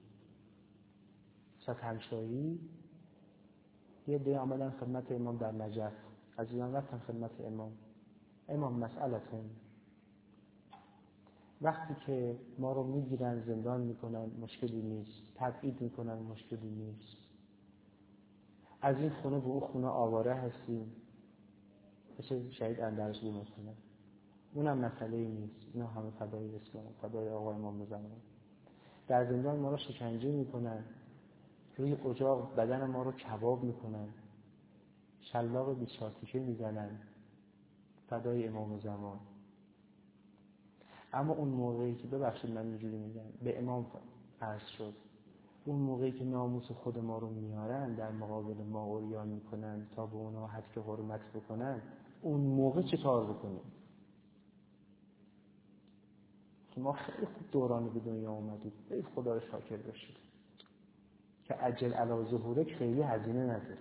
ستمشایی یه عده آمدن خدمت امام در نجف، عزیزان رفتن خدمت امام مسئلتون، وقتی که ما رو میگیرن زندان میکنن مشکلی نیست، تبعید میکنن مشکلی نیست، از این خونه به اون خونه آواره هستیم، مثل شهید اندرزگی مثلا، اونم مسئله نیست. اینا همه فدای اسلام، فدای آقا امام زمان. در زندان ما رو شکنجه میکنن، روی اجاق بدن ما رو کباب میکنن، شلاق 24 تیکه میزنن، فدای امام زمان. اما اون موقعی که ببخشید من اینجوری میگم به امام عرض شد، اون موقعی که ناموس خود ما رو میارن در مقابل ما عریان میکنن تا به اونها حد که حرمت بکنن، اون موقع چه کار بکنیم؟ که ما خیلی خوب دورانی به دنیا اومدید، خیلی خدا رو شاکر باشید که عجل علی ظهورک خیلی هزینه نداره.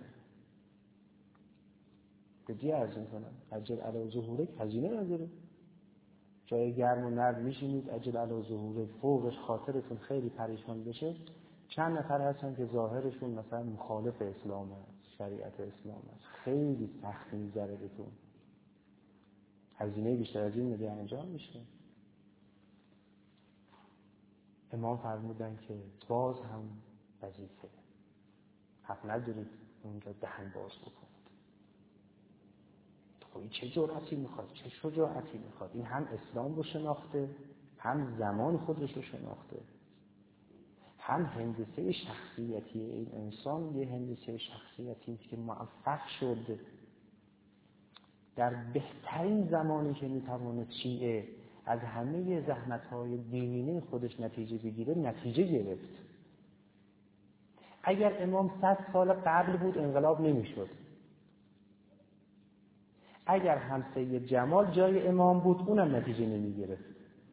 بدی ارزین کنم عجل علی ظهورک هزینه نداره، جای گرم و نرم میشینید، عجل علی ظهورک، فوقش خاطرتون خیلی پریشان بشه. چند نفر هستن که ظاهرشون مثلا مخالف اسلام است، شریعت اسلام است، خیلی سخت میذاره بهتون، هزینه بیشتر از این میده انجام میشه. امام فرمودن که باز هم وظیفه، حق ندارید اونجا دهن باز بکنید. خب چه جرأتی میخواد، چه شجاعتی میخواد؟ این هم اسلام رو شناخته، هم زمان خودش رو شناخته، هم هندسه شخصیتی این انسان یه هندسه شخصیتی که موفق شد در بهترین زمانی که میتواند شیعه از همه زحمت‌های دیرینه خودش نتیجه بگیره، نتیجه گرفت. اگر امام 100 سال قبل بود انقلاب نمیشد. اگر هم سید جمال جای امام بود اونم نتیجه نمیگرفت.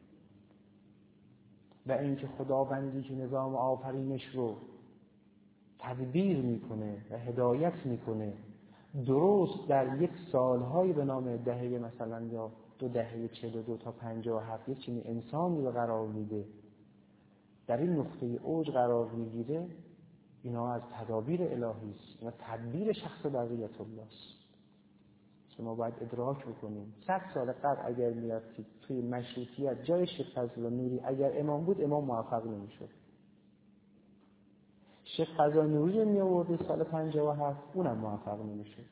و اینکه خداوندی که نظام آفرینش رو تدبیر میکنه و هدایت میکنه، درست در یک سالهای به نام دهه مثلا یا 2 دهه 42 تا 57 یک چنین انسانی رو قرار میده، در این نقطه اوج قرار میگیره. اینا از تدابیر الهی است، اینا تدبیر شخص بقیت الله است که ما باید ادراک بکنیم. 100 سال قبل اگر میرفتید توی مشروطیت جای شیخ فضل نوری اگر امام بود، امام موفق نمیشد. شیخ فضل نوری می آورد سال 57 اونم موفق نمیشد.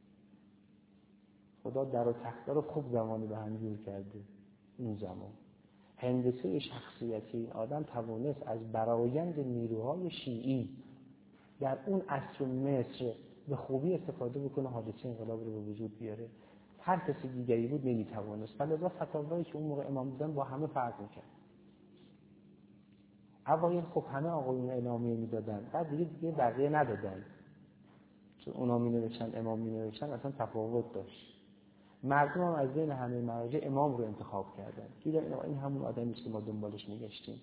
خدا در و تخته رو خوب زمانی به هم جور کرده. اون زمان هندسه شخصیتی این آدم توانست از برآیند نیروهای شیعی در اون عصر مصر به خوبی استفاده بکنه، حادثه انقلاب رو به وجود بیاره. هر کسی دیگری بود نمیتوانست. لذا فتاوایی که اون موقع امام دیدن با همه فرق میکرد. اوایل خب همه آقایون اعلامیه میدادن، بعد دیگه بقیه ندادن، چون اونا مینوشتن امام مینوشتن اصلا تفاوت داشت. مردم هم از بین همه مراجع امام رو انتخاب کردن، دیدن این همون آدمی است که ما دنبالش میگشتیم.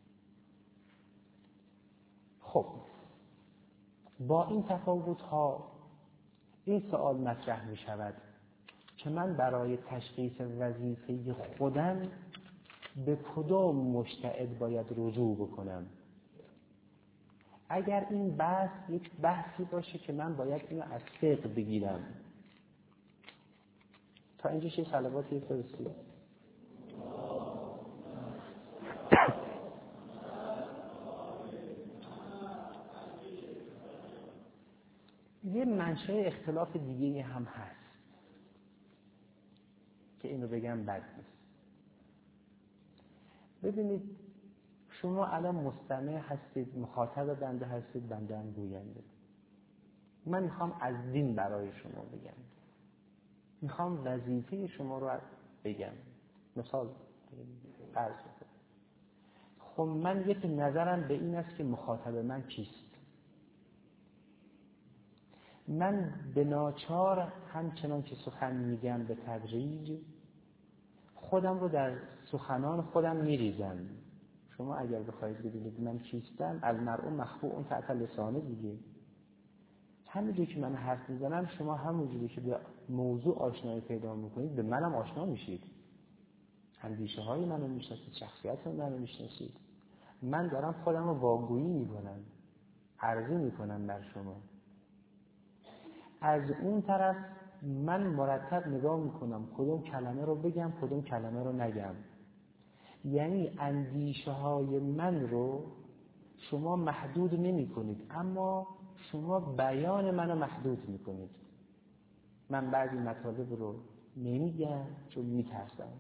خب با این تفاوت ها این سوال مطرح می شود که من برای تشخیص وظیفه خودم به کدام مجتهد باید رجوع بکنم؟ اگر این بحث یک بحثی باشه که من باید اینو از فقه بگیرم، تا اینجا چه صلواتی فرستید؟ یه منشأ اختلاف دیگه هم هست که اینو بگم بد نیست. ببینید شما الان مستمع هستید، مخاطب بنده هستید، بنده هم گوینده. من میخوام از دین برای شما بگم، میخوام وظیفه شما رو بگم. مثال عرض کنم. خب من یک نظرم به این است که مخاطب من کیست؟ من به ناچار همچنان که سخن میگم به تدریج خودم رو در سخنان خودم میریزم. شما اگر بخواید ببینید من کیستم، المرء مخبوء تحت لسانه دیگه. همونجوری که من حرف میزنم شما همونجوری که به موضوع آشنایی پیدا میکنید به منم آشنا میشید، اندیشه های منو میشناسید، شخصیت منو میشناسید. من دارم خودم رو واگویی میکنم، عرضه میکنم بر شما. از اون طرف من مرتب نگاه میکنم کدوم کلمه رو بگم کدوم کلمه رو نگم. یعنی اندیشه های من رو شما محدود نمی کنید، اما شما بیان منو محدود می کنید. من بعضی مطالب رو نمیگم چون میترسم،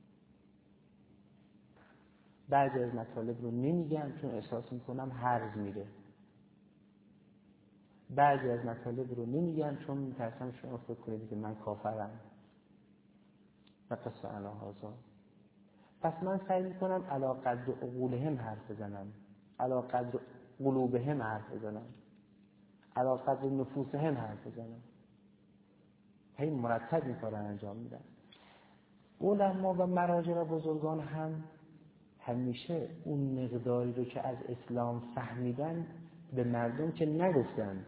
بعضی از مطالب رو نمیگم چون احساس میکنم هرز میره، بعضی از مطالب رو نمیگم چون میترسم شما فکر کنید که من کافرم و قصه علاهازا. پس من سعی میکنم علا قدر عقولهم حرف بزنم، علا قدر قلوبهم حرف بزنم، علا قدر نفوسهم حرف بزنم. هی مرتب این کار انجام میدم. علما و مراجع و بزرگان هم همیشه اون مقداری رو که از اسلام فهمیدن به مردم که نگفتند،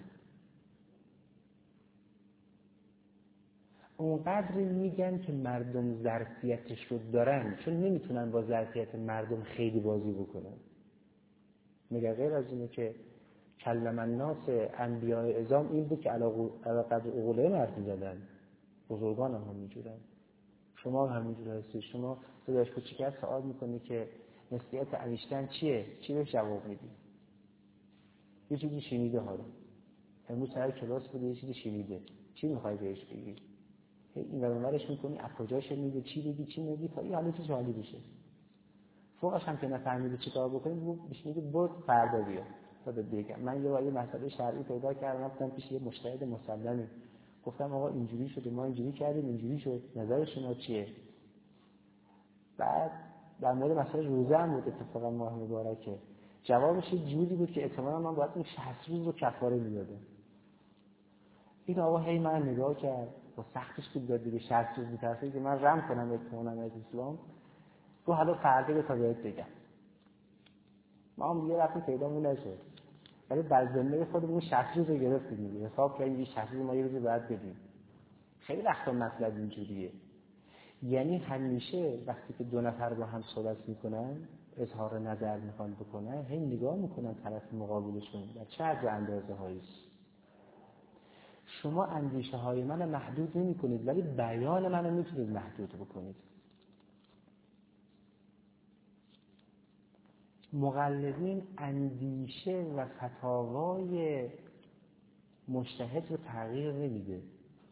اونقدر میگن که مردم ظرفیتش رو دارن، چون نمیتونن با ظرفیت مردم خیلی بازی بکنن. میگه غیر از اینه که کلم الناس انبیاء اعظام این بود که علی قدر عقولهم حرف می‌زدن. بزرگان هم همینجورن، شما هم همینجور هستید. شما صداش کوچیک سوال میکنه که نسبیت انیشتین چیه؟ چی بهش جواب میدی؟ یه چیزی شنیده ها رو امروز سر کلاس بوده، یه چیزی شنیده، چی میخوای بهش بگی؟ این ورانورش میکنی از کجاش میده، چی بگی چی نگی تا این حالا چه سوالی بشه. فوقش هم که نفهمیدی چی کار بکنی بهش میگی برد فردا بیا تا بگم. من یه مسئله شرعی پیدا کردم رفتم پیش یه مجتهد مسلمی، گفتم آقا اینجوری شده، ما اینجوری کردیم، اینجوری شد، نظر شما چیه؟ بعد در مورد مسئله روزه هم بود اتفاقا ماه مبارکه، جوابش یه جوری بود که احتمالاً من باید این 60 روز رو کفاره میدادم. این آقا هی من نگاه کرد با سختش بود داد دیگه 60 روز میترسه که من رم کنم احتمالاً از اسلام. تو حالا فردا تا بهت بگم. ما هم یه رفتی پیدامون نشد، ولی بر ذمه خودمون 60 روز رو گرفتیم دیگه، حساب کردیم 60 روز ما یه روزی باید بدیم. خیلی وقتا مطلب اینجوریه. یعنی همیشه وقتی که دو نفر با هم صحبت میکنن، اظهار نظر میخوان بکنن، هی نگاه میکنن طرف مقابلشون در چه اندازه هاییست. شما اندیشه های من محدود نمی کنید ولی بیان من میتونید محدود بکنید. مقلدین اندیشه و فتاوای مجتهد رو تغییر نمیده،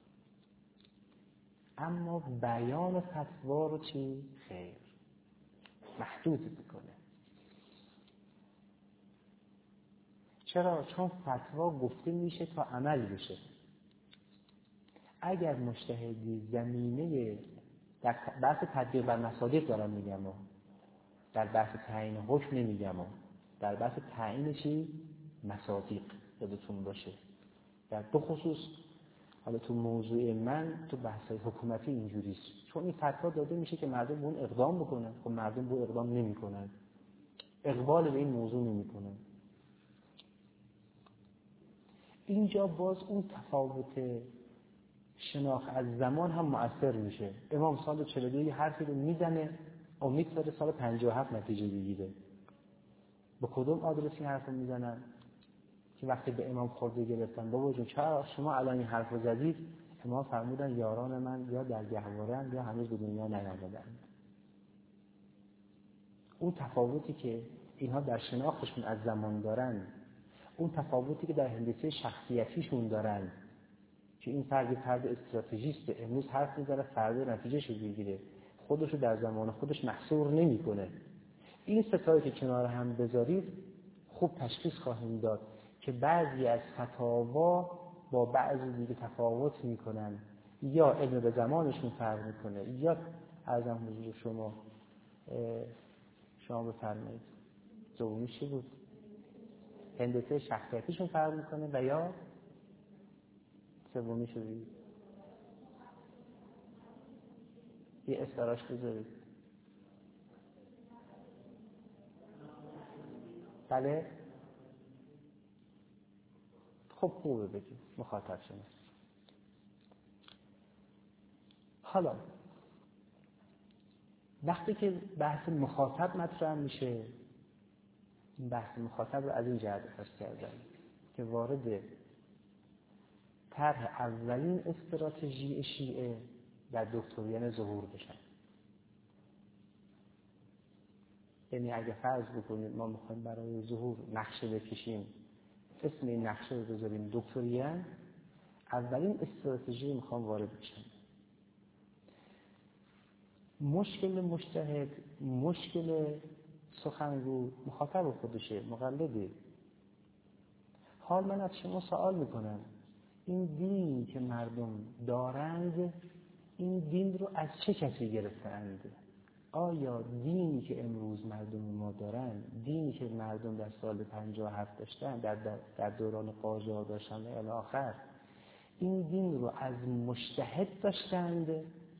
اما بیان فتوا رو چی؟ خیر محدود میکنه. چرا؟ چون فتوا گفته میشه تا عمل بشه. اگر مجتهدی زمینه در بحث تطبیق بر مصادیق دارم میگم، در بحث تعیین حکم نمیگم، در بحث تعیین چی؟ مصادیق یادتون باشه. در دو خصوص، حالا تو موضوع من تو بحث حکومتی اینجوریست، چون این فتوا داده میشه که مردم به اون اقدام بکنن، خب مردم به اقدام نمیکنن، اقبال به این موضوع نمیکنن. اینجا باز اون تفاوت شناخت از زمان هم مؤثر میشه. امام سال 42 حرفی رو میزنه، امید داره سال 57 نتیجه بگیره. به کدوم آدرسی حرف رو میزنن که وقتی به امام خورده گرفتن بابا جون چرا شما الان این حرف رو زدید؟ امام فرمودن یاران من یا در گهواره‌اند یا هنوز به دنیا نیامدند. اون تفاوتی که اینها در شناختشون از زمان دارن، اون تفاوتی که در هندسه شخصیتیشون دارن که این فرد استراتژیست، امروز حرف میزنه فردا نتیجهشو بگیره، خودشو در زمان خودش محصور نمیکنه. این ستایی که کنار هم بذارید خوب تشخیص خواهیم داد که بعضی از فتاوا با بعضی دیگه تفاوت میکنن، یا علم به زمانشون فرق میکنه، یا ارزم حضور شما بفرمایید دومیش چی بود؟ هندسه شخصیتیشون فرق میکنه و یا سومی شدی یه استراش بذارید. بله خب خوبه بگید مخاطب شما. حالا وقتی که بحث مخاطب مطرح میشه، این بحث مخاطب رو از این جهت فرض کردن که وارد طرح اولین استراتژی شیعه در دکترین ظهور بشن. یعنی اگه فرض بکنید ما میخوایم برای ظهور نقشه بکشیم، اسم این نقشه رو بذاریم دکترین، اولین استراتژی میخوام وارد بشن. مشکل مجتهد، مشکل سخنگو مخاطب خودشه، مقلده. حال من از شما سوال میکنم، این دینی که مردم دارند، این دین رو از چه کسی گرفتند؟ آیا دینی که امروز مردم ما دارن، دینی که مردم در سال 57 داشتن، در دوران قاجار داشتن و الی آخر، این دین رو از مجتهد داشتند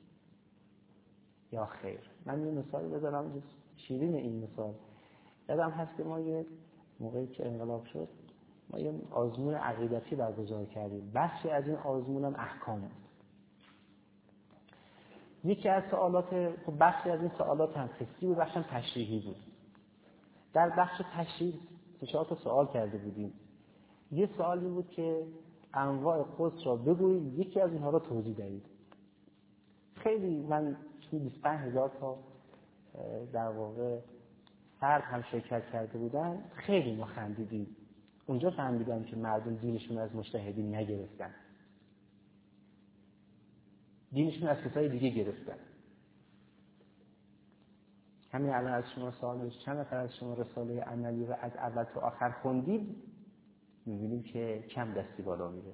یا خیر؟ من یه مثال بذارم شیرین این مثال. یادم هست که ما یه موقعی که انقلاب شد ما یه آزمون عقیدتی برگزار کردیم. بخشی از این آزمون هم احکام بود. یکی از سوالات، بخشی از این سوالات هم فقهی بود، بخشی هم تشریحی بود. در بخش تشریح 3-4 تا سوال کرده بودیم. یه سوالی بود که انواع قدس را بگویید، یکی از اینها را توضیح دهید. خیلی من 25,000 تا در واقع فرد هم شرکت کرده بودن، خیلی ما خندیدیم. اونجا فهمیدم که مردم دینشون از مجتهدین نگرفتن، دینشون از کسای دیگه گرفتن. همین الان از شما سوال میشه چند نفر از شما رساله عملی رو از اول تا آخر خوندید؟ میبینیم که کم دستی بالا میره،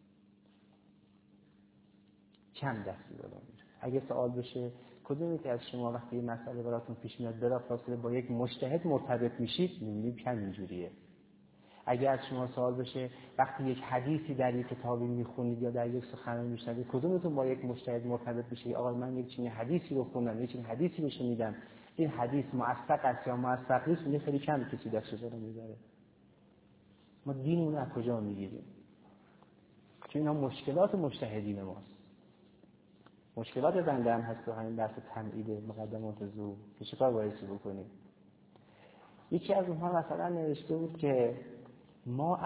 کم دستی بالا میره. اگه سوال بشه کدومی که از شما وقتی یه مسئله براتون پیش میاد بلافاصله با یک مجتهد مرتبط میشید؟ میبینیم کم اینجوریه. اگه از شما سوال بشه وقتی یک حدیثی در یک کتابی میخونید یا در یک سخنرانی میشنوید کدومتون با یک مجتهد مرتبط بشه؟ آقا من یک چنین حدیثی رو خوندم، یک چنین حدیثی رو شنیدم، این حدیث موثق است یا موثق نیست؟ میگه خیلی کم کسی دستش رو میذاره. ما دینمون از کجا میگیریم؟ چون اینا مشکلات مجتهدین ماست. مشکلات بنده هم هست تو همین بحث تمهید مقدمات ظهور که چیکار باید بکنیم. یکی از اونها مثلا نوشته بود که ما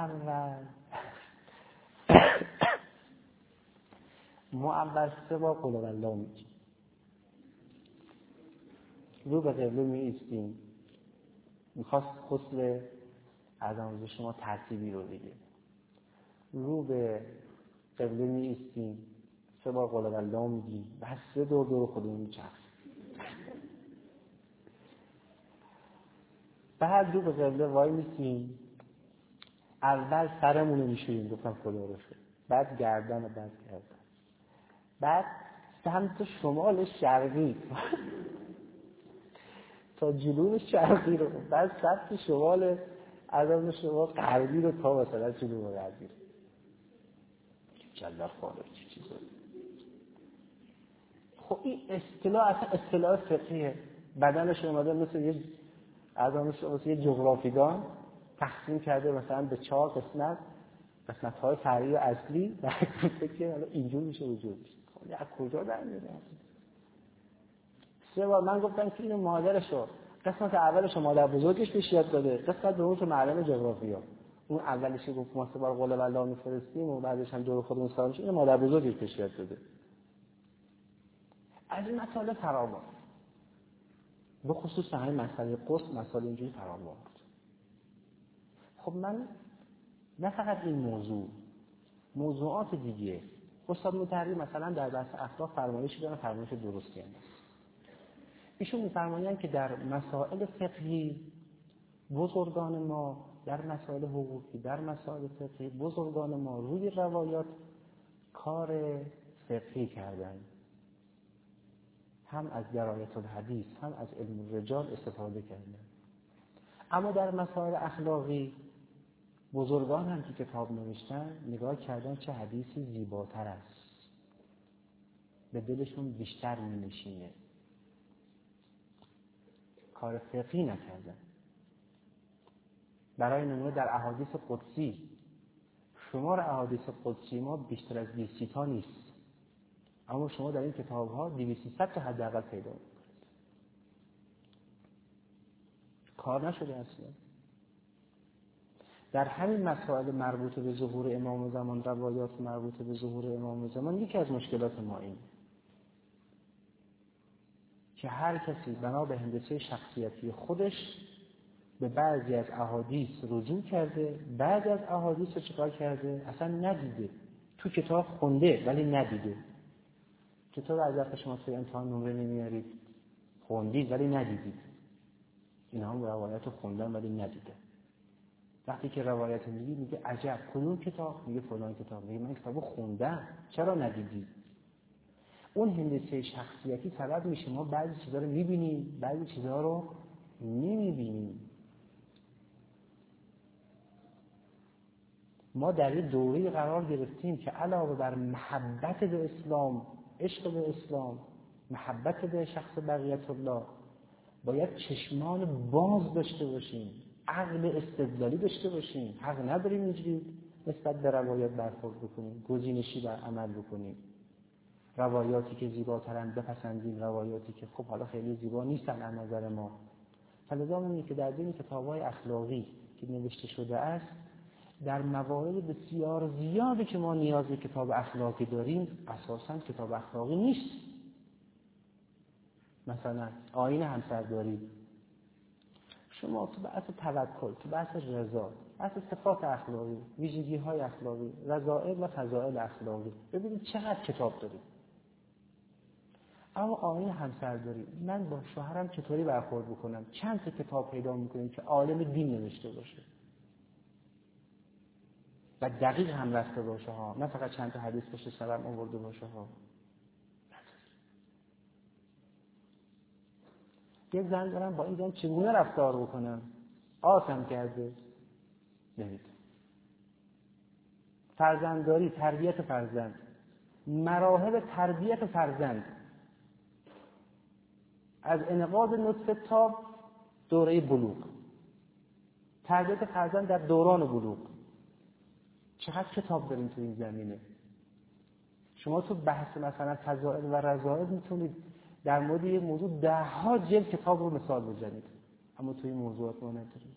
اول 3 بار قل هوالله میگیم، رو به قبله می ایستیم، میخواست غسل اعظم شما ترتیبی رو بگه، رو به قبله می ایستیم 3 بار قل هوالله میگیم، بعد 3 دور خودمون میچرخیم، بعد رو به قبله وای میسیم، اول سرمون رو میشوریم، گفتم خدا رو شد، بعد گردن رو بند کردم، بعد سمت شمال شرقی تا جنوب شرقی رو، بعد سمت شمال عدم شما غربی رو تا مثلا جنوب غربی رو. جلال خالق چی چیزه. خب این اصطلاح اصلا اصطلاح فقهیه. بدنش اومده مثل یه عدم شما مثل یه جغرافیدان تقسیم کرده مثلا به 4 قسمت‌های فرعی و اصلی و گفته که حالا اینجور میشه وجود میشه. خب از کجا در میاد؟ 3 بار من گفتم که اینو مادرشو قسمت اولش مادر بزرگش بهش یاد داده، قسمت دومش معلم جغرافیا. اون اولش گفت ما 3 بار قل هوالله میفرستیم و بعدش هم دور خودمون سلام میشه، اینو مادر بزرگش بهش یاد داده. از این مسائل فراوان، به خصوص همین مسئله قسم، مسائل اینجوری فراوان. خب من نه فقط این موضوعات دیگه، استاد مطهری مثلا در بحث اخلاق فرمایشی دارن، فرمایش درستی هست. ایشون می‌فرمایند که در مسائل فقهی بزرگان ما، در مسائل حقوقی، در مسائل فقهی بزرگان ما روی روایات کار فقهی کردن، هم از درایت الحدیث هم از علم الرجال استفاده کردن. اما در مسائل اخلاقی بزرگان هم که کتاب نوشتن نگاه کردن چه حدیثی زیباتر است، به دلشون بیشتر می‌نشینه. کار فقهی نکردن. برای نمونه در احادیث قدسی، شمار احادیث قدسی ما بیشتر از 20 تا نیست، اما شما در این کتاب‌ها 200 تا حداقل پیدا می‌کنید. کار نشده اصلا. در همین مسائل مربوط به ظهور امام زمان، روایات مربوط به ظهور امام زمان، یکی از مشکلات ما این که هر کسی بنا به هندسه شخصیتی خودش به بعضی از احادیث رجوع کرده، بعضی از احادیث رو چیکار کرده؟ اصلا ندیده. تو کتاب خونده ولی ندیده. چطور از وقت شما توی امتحان نمره نمیارید؟ خوندید ولی ندیدید. این هم روایت رو خوندن ولی ندیده. وقتی که روایت میگید میگه عجب کدوم کتاب؟ میگه فلان کتاب. میگه من کتابو خوندم، چرا ندیدید؟ اون هندسه شخصیتی سبب میشه ما بعضی چیزا رو میبینیم، بعضی چیزا رو نمیبینیم. ما در یه دوره قرار گرفتیم که علاوه بر محبت به اسلام، عشق به اسلام، محبت به شخص بقیت الله، باید چشمان باز داشته باشیم، عقل استدلالی داشته باشیم. حق نداریم اینجوری نسبت به روایات برخورد بکنیم، گزینشی بر عمل بکنیم. روایاتی که زیباترن بپسندیم، روایاتی که خب حالا خیلی زیبا نیستن از نظر ما. فلذا می‌بینید که در بین کتاب‌های اخلاقی که نوشته شده است، در موارد بسیار زیادی که ما نیاز به کتاب اخلاقی داریم، اساساً کتاب اخلاقی نیست. مثلا آیین همسرداری، شما تو بحث توکل، تو بحث رضا، بحث صفات اخلاقی، ویژگی‌های اخلاقی، رذائل و فضائل اخلاقی، ببینید چقدر کتاب دارید. اما آیین همسرداری، من با شوهرم چطوری برخورد بکنم؟ چند تا کتاب پیدا می‌کنید که عالم دین نوشته باشه و دقیق هم رفته باشه ها، نه فقط چند تا حدیث پشت سرم آورده باشه ها. یه زن دارم با این زن چگونه رفتار بکنم؟ آسم کرده نمید. فرزندداری، تربیت فرزند، مراحل تربیت فرزند، از انقاذ نطفه تا دوره بلوغ، تربیت فرزند در دوران بلوغ. چقدر کتاب داریم تو این زمینه. شما تو بحث مثلا فضائل و رذائل میتونید در مورد یک موضوع 10 جلد کتاب رو مثال بزنید، اما توی موضوعات ما نداریم.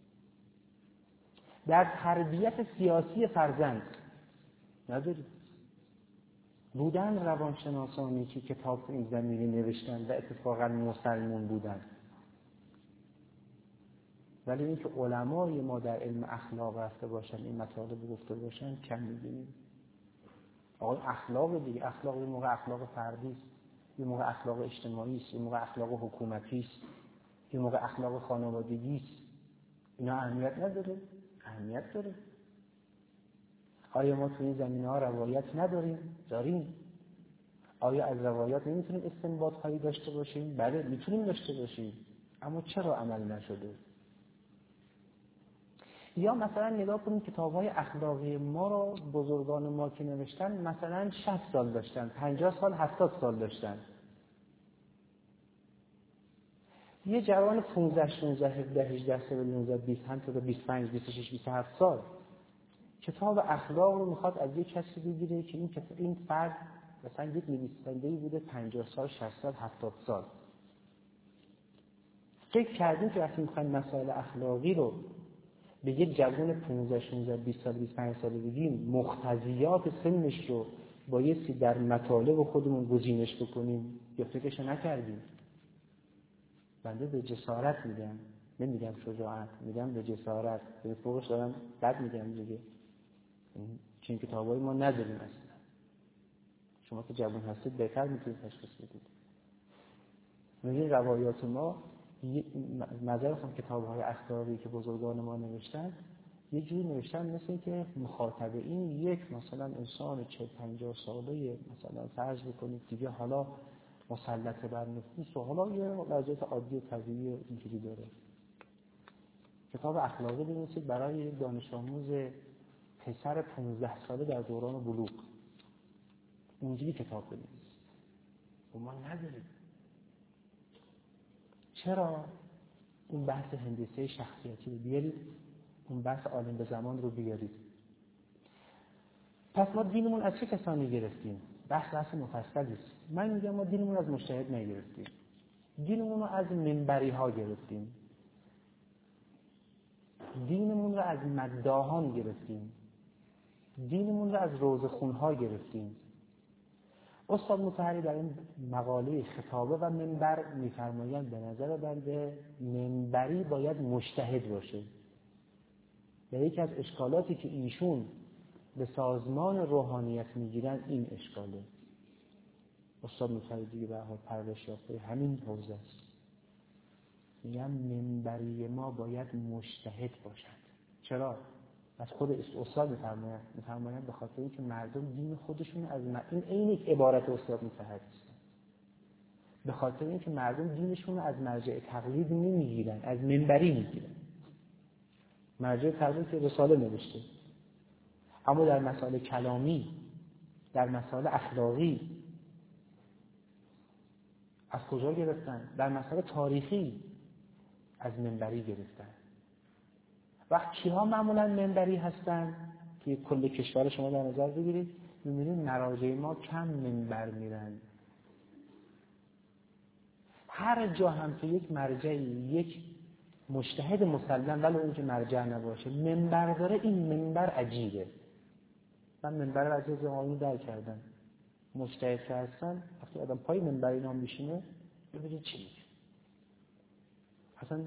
در تربیت سیاسی فرزند نداریم. بودن روانشناسانی که کتاب تو این زمینه نوشتن و اتفاقا مسلمون بودن، ولی اینکه علمای ما در علم اخلاق رفته باشن، این مطالب گفته باشن، کم می‌بینیم. آقای اخلاق دیگه، اخلاق یه موقع اخلاق فردی است، یه موقع اخلاق اجتماعی است، یه موقع اخلاق حکومتی است، یه موقع اخلاق خانوادگی است. اینا اهمیت نداره؟ اهمیت داره. آیا ما توی این زمینه‌ها روایت نداریم؟ داریم. آیا از روایات نمیتونیم استنباط‌هایی داشته باشیم؟ بله میتونیم داشته باشیم، اما چرا عمل نشده؟ یا مثلا نگاه کنیم کتاب‌های اخلاقی ما رو بزرگان ما که نوشتن مثلا 60 سال داشتن، 50 سال، 70 سال داشتن. یه جوان 15 16 17 18 سال 19 20 هم تا 25 26 27 سال کتاب اخلاق رو میخواد از یک کسی بگیره که این فرد مثلا یک نویسنده‌ای بوده 50 سال 60 سال 70 سال. فکر کردیم که وقتی میخوایم مسائل اخلاقی رو به یک جوان 15 16 20 سال 25 سال بگیم، مقتضیات سنش رو بایستی در مطالب خودمون گزینش بکنیم، یا فکرش نکردیم. بنده به جسارت میگم، نمیگم شجاعت، میگم به جسارت، به فوقش دارم بد میگم دیگه. چون کتابای ما نداریم اصلا. شما که جوان هستید بهتر میتونید تشخیص بدید. میگن روایات ما نظر خود کتاب‌های اخلاقی که بزرگان ما نوشتن یه جوری نوشتن مثل که مخاطب این یک مثلا انسان 40-50 ساله مثلا فرض بکنید دیگه، حالا مسلط بر نفوس و حالا یه وضعیت عادی و طبیعی اینجوری داره. کتاب اخلاقی بنویسید برای یک دانش آموز پسر 15 ساله در دوران بلوغ. اینجوری کتاب بنویسید. و ما نداریم. چرا؟ اون بحث هندسه شخصیتی رو بیارید، اون بحث عالم به زمان رو بیارید. پس ما دینمون از چه کسانی گرفتیم؟ بحث مفصلی است. من میگم ما دینمون از مجتهد نگرفتیم. دینمون رو از منبری ها گرفتیم. دینمون رو از مداحان گرفتیم. دینمون رو از روزخون ها گرفتیم. استاد مطهری در این مقاله خطابه و منبر می‌فرمایند به نظر بنده منبری باید مجتهد باشه. و یکی از اشکالاتی که ایشون به سازمان روحانیت میگیرن این اشکاله. استاد مطهری دیگه به حال پرورش یافته همین حوزه است. میگم منبری ما باید مجتهد باشد. چرا؟ از خود استاد میفرمایند به خاطر اینکه مردم دین خودشون از این عین عبارت استاد مطهری است. به خاطر اینکه مردم دینشون از مرجع تقلید نمیگیرن، از منبری میگیرن. مرجع تقلید که رساله نوشته. اما در مسائل کلامی، در مسائل اخلاقی از کجا گرفتن؟ در مسائل تاریخی از منبری گرفتن. وقت کیها معمولا منبری هستن که کل کشور شما در نظر بگیرید، می‌بینید مراجع ما کم منبر میرن. هر جا هم که یک مرجعی، یک مجتهد مسلم ولی اون که مرجع نباشه منبر داره، این منبر عجیبه. من منبر رو از آقایون در کردم. مجتهد که هستن وقتی آدم پای منبر اینا میشینه ببینید چی میگه. اصلا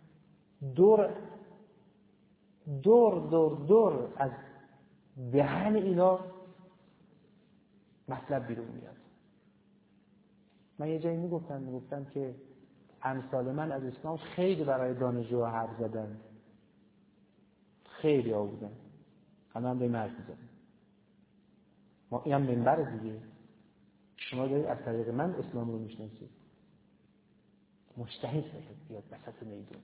دور از دهن اینا مطلب بیرون میاد. من یه جایی میگفتم که امثال من از اسلام خیلی برای دانشجو حرف زدن، خیلی ها بودن، هم به مرد میزدن. ما این هم منبر دیگه. شما دارید از طریق من اسلام رو میشناسید. مجتهد بیاد وسط میدون.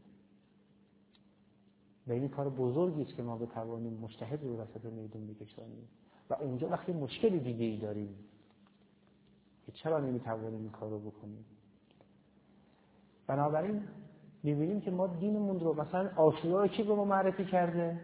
و این کار بزرگی است که ما بتوانیم مجتهد رو وسط میدون بکشانیم. و اونجا وقتی مشکلی دیگه ای داریم که چرا نمیتوانیم این کار رو بکنیم. بنابراین میبینیم که ما دینمون رو مثلا عاشورا رو کی به ما معرفی کرده؟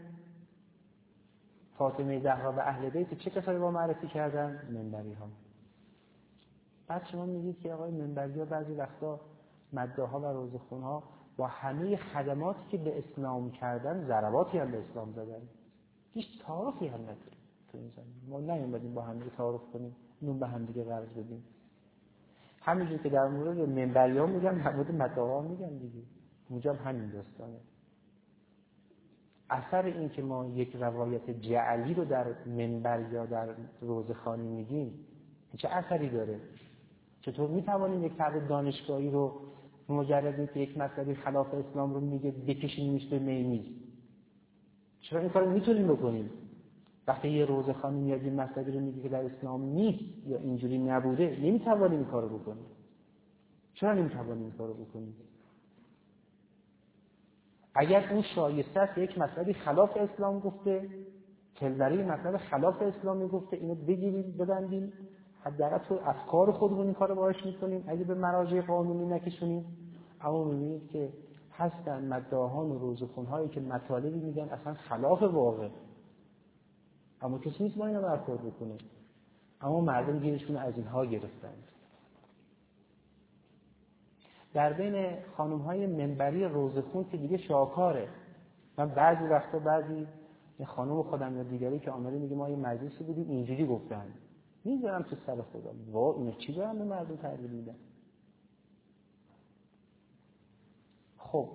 فاطمه زهرا و اهل بیت چه کسایی با معرفی کردن؟ منبری ها. بعد شما میگید که آقای منبری ها بعضی وقتا مداحا و روزخون ها با همه خدماتی که به اسلام کردن ضرباتی هم به اسلام زدن. هیچ تعارفی هم نداره تو این زمین. ما نیومدیم با هم دیگه تعارف کنیم، نون به هم دیگه قرض بدیم. همینجوری که در مورد منبری ها میگم در مورد مداحا میگم دیگه. اونجا هم همین داستانه. اثر این که ما یک روایت جعلی رو در منبر یا در روزخوانی میگیم چه اثری داره؟ چطور میتوانیم یک فرد دانشگاهی رو مجرد اینکه یک مسئله خلاف اسلام رو میگه بکشیمش به میمیز؟ چرا این کارو میتونیم بکنیم؟ وقتی یه روزخوانی میاد این مسئله رو میگه که در اسلام نیست یا اینجوری نبوده، نمیتوانیم این کارو بکنیم. چرا نمیتوانیم این کارو بکنیم؟ اگر اون شایسته است یک مسئله خلاف اسلام گفته، کلبری مسئله خلاف اسلامی گفته، اینو بگیریم ببندیم، حداقل تو افکار خودمون این کارو باهاش میکنیم، اگه به مراجع قانونی نکشونیم. اما میبینید که هستن مداحان و روزخونهایی که مطالبی میگن اصلا خلاف واقع، اما کسی نیست با اینا برخورد بکنه. اما مردم گیرشون از اینها گرفتند. در بین خانم‌های منبری روزخون که دیگه شاکاره. من بعضی وقتا بعضی خانم خودم یا دیگری که آمده میگه ما یه مجلسی بودیم اینجوری گفتن، میذارم تو سر خودم وا اینو چی دارم به مردم تحویل میدن؟ خب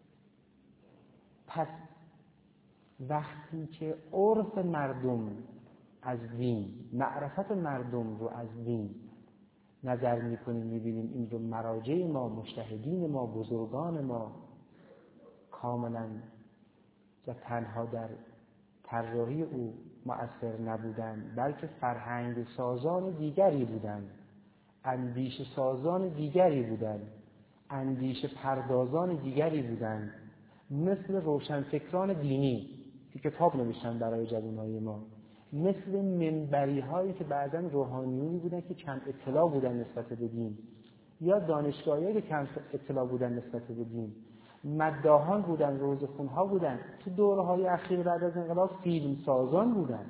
پس وقتی که عرف مردم از دین، معرفت مردم رو از دین نظر میکنیم، میبینیم این رو مراجع ما، مجتهدین ما، بزرگان ما کاملا و تنها در طراحی او مؤثر نبودند، بلکه فرهنگ سازان دیگری بودند، اندیشه سازان دیگری بودند، اندیشه پردازان دیگری بودند مثل روشنفکران دینی که کتاب نوشتن برای جوانای ما، مثل منبری هایی که بعضا روحانیونی بودن که کم اطلاع بودن نسبت به دین، یا دانشگاهی که کم اطلاع بودن نسبت به دین، مداحان بودن، روزخونها بودن. تو دوره‌های اخیر بعد از انقلاب فیلم سازان بودن،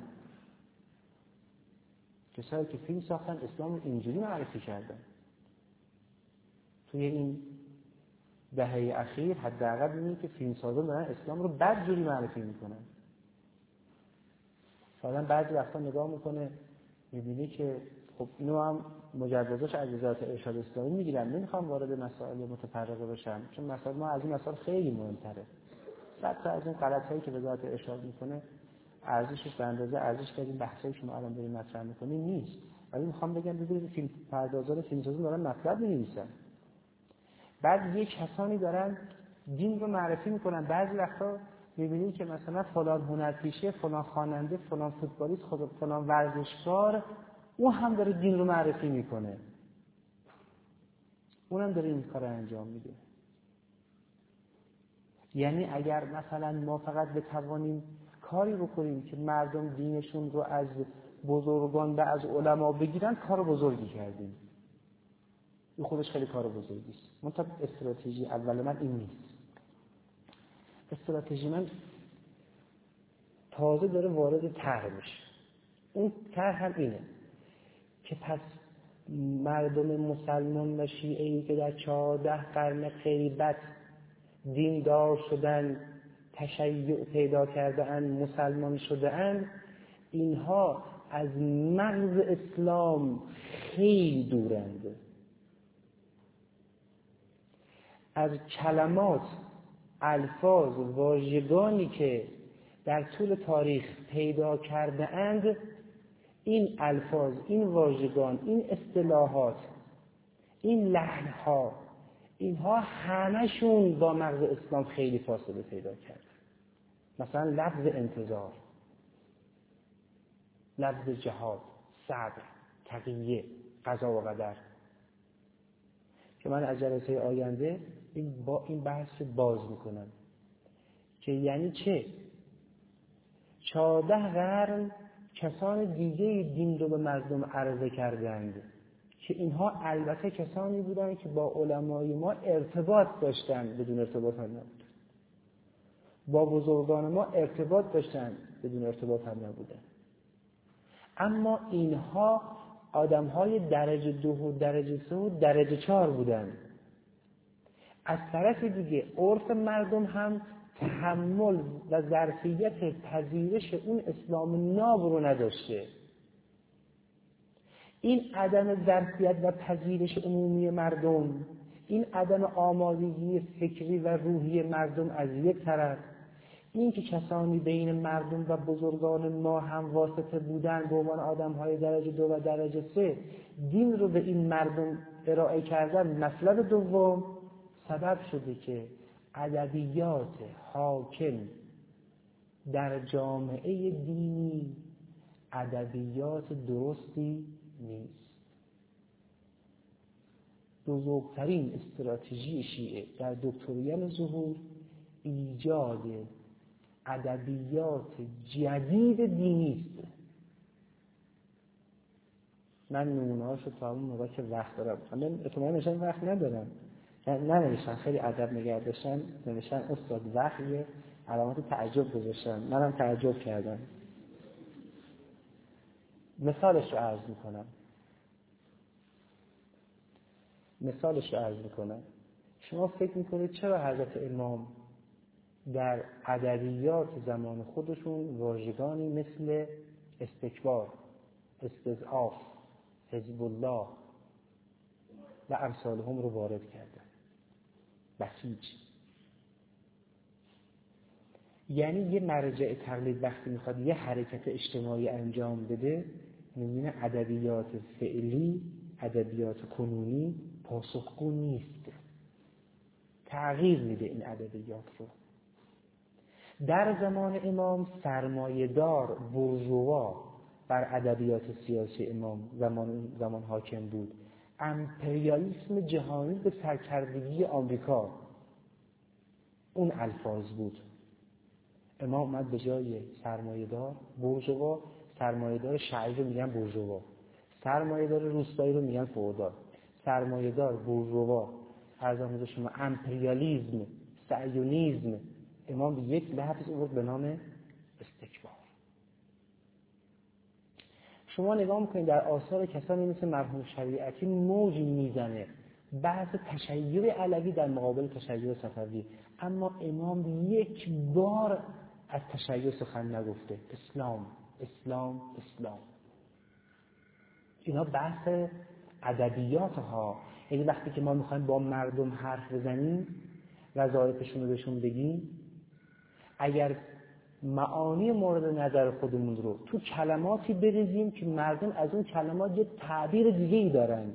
کسایی که فیلم ساختن اسلام اینجوری معرفی کردن. توی این دهه اخیر حداقل می‌بینید که فیلمسازان دارن اسلام رو بدجوری معرفی میکنن. مثلا بعضی وقتا نگاه میکنه میبینی که خب اینو هم مجوزش از وزارت ارشاد اسلامی میگیرن. نمیخوام وارد مسائل متفرقه بشم، چون مسائل ما از این مسائل خیلی مهمتره. صد تا از این غلطایی که وزارت ارشاد میکنه ارزشش به اندازه ارزش که این بحثایی که ما الان داریم مطرح میکنیم نیست. ولی میخوام بگم ببینید فیلم پردازان فیلمسازان دارن مطلب می‌نویسن. بعد یه کسانی دارن دین رو معرفی میکنن. بعضی وقتا میبینید که مثلا فلان هنرپیشه، فلان خواننده، فلان فوتبالیست، فلان ورزشکار، اون هم داره دین رو معرفی میکنه، اونم داره این کار رو انجام میده. یعنی اگر مثلا ما فقط بتوانیم کاری بکنیم که مردم دینشون رو از بزرگان و از علما بگیرن، کار بزرگی کردیم. این خودش خیلی کار بزرگی است. منتها استراتژی اول من این نیست. استراتژی من تازه داره وارد طرح میشه. اون طرح هم اینه که پس مردم مسلمان و شیعه‌ای که در 14 قرن غیبت دیندار شدن، تشیع پیدا کرده‌اند، مسلمان شده‌اند، اینها از مغز اسلام خیلی دورند. از کلمات، الفاظ، واژگانی که در طول تاریخ پیدا کرده-اند، این الفاظ، این واژگان، این اصطلاحات، این لحن‌ها، اینها همشون با مغز اسلام خیلی فاصله پیدا کرده. مثلا لفظ انتظار، لفظ جهاد، صبر، تقیه، قضا و قدر، که من از جلسه آینده این بحث باز میکنم که یعنی چه 14 قرن کسان دیگه دین رو به مردم عرضه کردند که اینها البته کسانی بودند که با علمای ما ارتباط داشتند، بدون ارتباط هم نبودند. با بزرگان ما ارتباط داشتند، بدون ارتباط هم نبودند. اما اینها آدم‌های درجه 2 و درجه 3 و درجه 4 بودند. از طرف دیگه عرف مردم هم تحمل و ظرفیت پذیرش اون اسلام ناب رو نداشته. این عدم ظرفیت و پذیرش عمومی مردم، این عدم آمادگی فکری و روحی مردم از یک طرف، این که کسانی بین مردم و بزرگان ما هم واسطه بودن به عنوان آدم‌های درجه 2 و درجه 3 دین رو به این مردم ارائه کردن، مطلب دوم سبب شده که ادبیات حاکم در جامعه دینی ادبیات درستی نیست. بزرگترین استراتژی شیعه در دکتریان ظهور ایجاد ادبیات جدید دینی است. من نمونه‌هاشو تا اون موقع که وقت دارم، من اطمینان نشان وقت ندارم، ننوشتن خیلی ادب نگه داشتن، نوشتن استاد وقیه، علامات تعجب گذاشتن، منم تعجب کردم. مثالش رو عرض میکنم. شما فکر میکنید چرا حضرت امام در ادبیات زمان خودشون واژگانی مثل استکبار، استضعاف، حزب الله و امثالهم رو وارد کردن؟ بسیج. یعنی یه مرجع تقلید وقتی میخواد یه حرکت اجتماعی انجام بده، میبینه ادبیات فعلی، ادبیات کنونی پاسخگو نیست، تغییر میده این ادبیات رو. در زمان امام سرمایه‌دار بورژوا بر ادبیات سیاسی امام زمان حاکم بود. امپریالیسم جهانی به سرکردگی آمریکا، اون الفاظ بود. امام اومد به جای سرمایه‌دار بورژوا، سرمایه‌دار شهری رو میگن بورژوا، سرمایه‌دار روستایی رو میگن فئودال، سرمایه‌دار بورژوا، ارزان شما امپریالیسم، صهیونیسم. امام یک لفظ آورد به نام استکبار. شما نگاه میکنید در آثار کسانی مثل مرحوم شریعتی موج میزنه بحث تشیع علوی در مقابل تشیع صفوی، اما امام یک بار از تشیع سخن نگفته. اسلام اسلام اسلام. اینا بحث ادبیات ها. یعنی وقتی که ما میخوایم با مردم حرف بزنیم وظایفشون رو بهشون بگیم، اگر معانی مورد نظر خودمون رو تو کلماتی بریزیم که مردم از اون کلمات یه تعبیر دیگه ای دارن،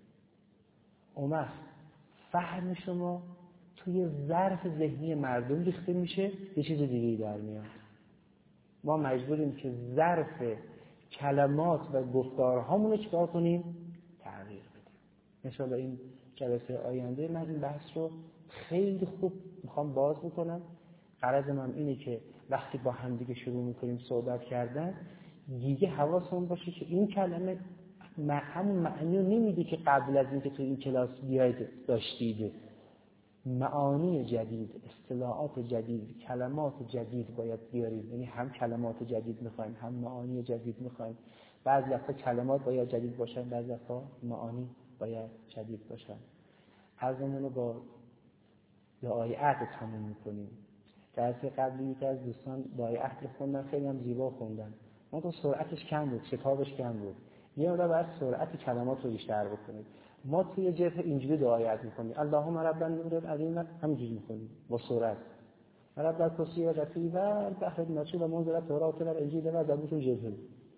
فهم شما توی ظرف ذهنی مردم ریخته میشه، یه چیز دیگه ای در میاد. ما مجبوریم که ظرف کلمات و گفتارهامون رو چیکار کنیم؟ تغییر بدیم. انشاءالله این جلسه آینده من این بحث رو خیلی خوب میخوام باز بکنم. غرض من اینه که وقتی با هم دیگه شروع میکنیم صحبت کردن، دیگه حواسمون باشه که این کلمه همون معنی رو نمیده که قبل از اینکه تو این کلاس بیاید داشتید. معانی جدید، اصطلاحات جدید، کلمات جدید باید بیاریم. یعنی هم کلمات جدید میخوایم، هم معانی جدید میخوایم. بعضی وقتا کلمات باید جدید باشن، بعضی وقتا معانی باید جدید باشن. عرضمون رو با دعای عهد تموم میکنیم. درس قبلی یکی از دوستان دعای عهد خوندن، خیلی هم زیبا خوندن. ما تو سرعتش کم بود، شتابش کم بود. یه مقدار باید سرعت کلمات رو بیشتر بکنید. ما توی جبهه اینجوری دعای عهد میکنیم، اللهم رب النور العظیم، همینجوری میکنیم با سرعت. رب الکرسی و رفیع و البحر المسجود و منزل تورات و انجیل و زبور جبهه.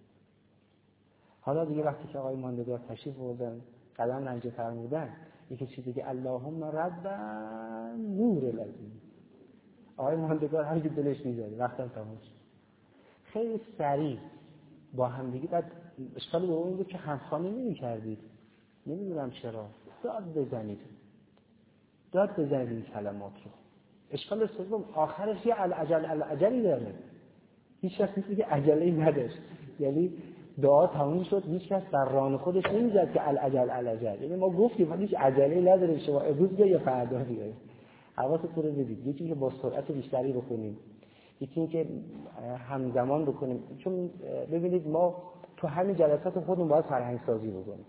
حالا دیگه وقتی که آقای ماندگار تشریف آوردن، قدم رنجه فرمودن، یکی چیزی که اللهم رب النور العظیم. آقای ماندگار هر کی دلش میذاره وقتم تموم شد. خیلی سریع با هم دیگه. بعد اشکال به اون بود که همخوانی نمی‌کردید. نمیدونم چرا. داد بزنید این کلمات رو. اشکال سوم آخرش یه العجلی داره. هیچ کس نیست که عجله‌ای نداشت. یعنی دعا تموم شد، هیچ کس در ران خودش نمی‌زد که العجل. یعنی ما گفتیم هیچ عجله‌ای نداره، شما امروز بیا یا فردا بیاید. حواستون رو بدید. یکی که با سرعت بیشتری بکنیم، یکی که همزمان بکنیم. چون ببینید ما تو همین جلسات خودمون باید فرهنگ سازی بکنیم.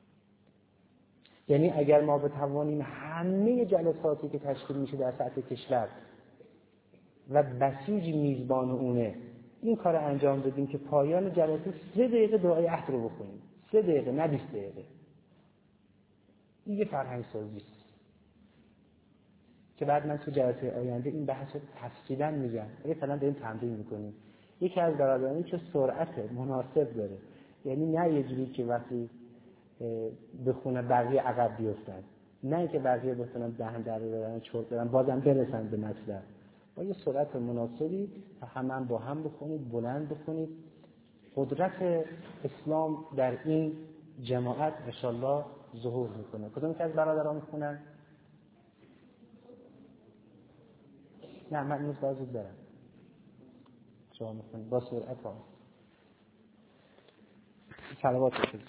یعنی اگر ما بتوانیم همه جلساتی که تشکیل میشه در سطح کشور و بسیج میزبان اونه این کار انجام بدیم که پایان جلسه 3 دقیقه دعای عهد رو بکنیم. 3 دقیقه نه 20 دقیقه. این یه فرهنگ سازی است که بعد من تو جلسه آینده این بحث رو تفصیلا میگم. اگه فعلا داریم تمرین میکنیم. یکی از برادرانی که سرعت مناسب داره، یعنی نه یه جوری که وقتی بخونه بقیه عقب بیفتن، نه اینکه بقیه بتونن دهن در ببرن چرت بدن بازم برسن به مطلب. با یه سرعت مناسبی هم با هم بخونید، بلند بخونید. قدرت اسلام در این جماعت انشالله ظهور میکنه. کدوم که از برادران میخونن؟ نه من نیست بازید برم. شما میخونید با سرعت ها. صلوات بکنید.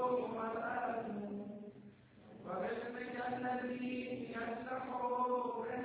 وباسمك الذي يفتح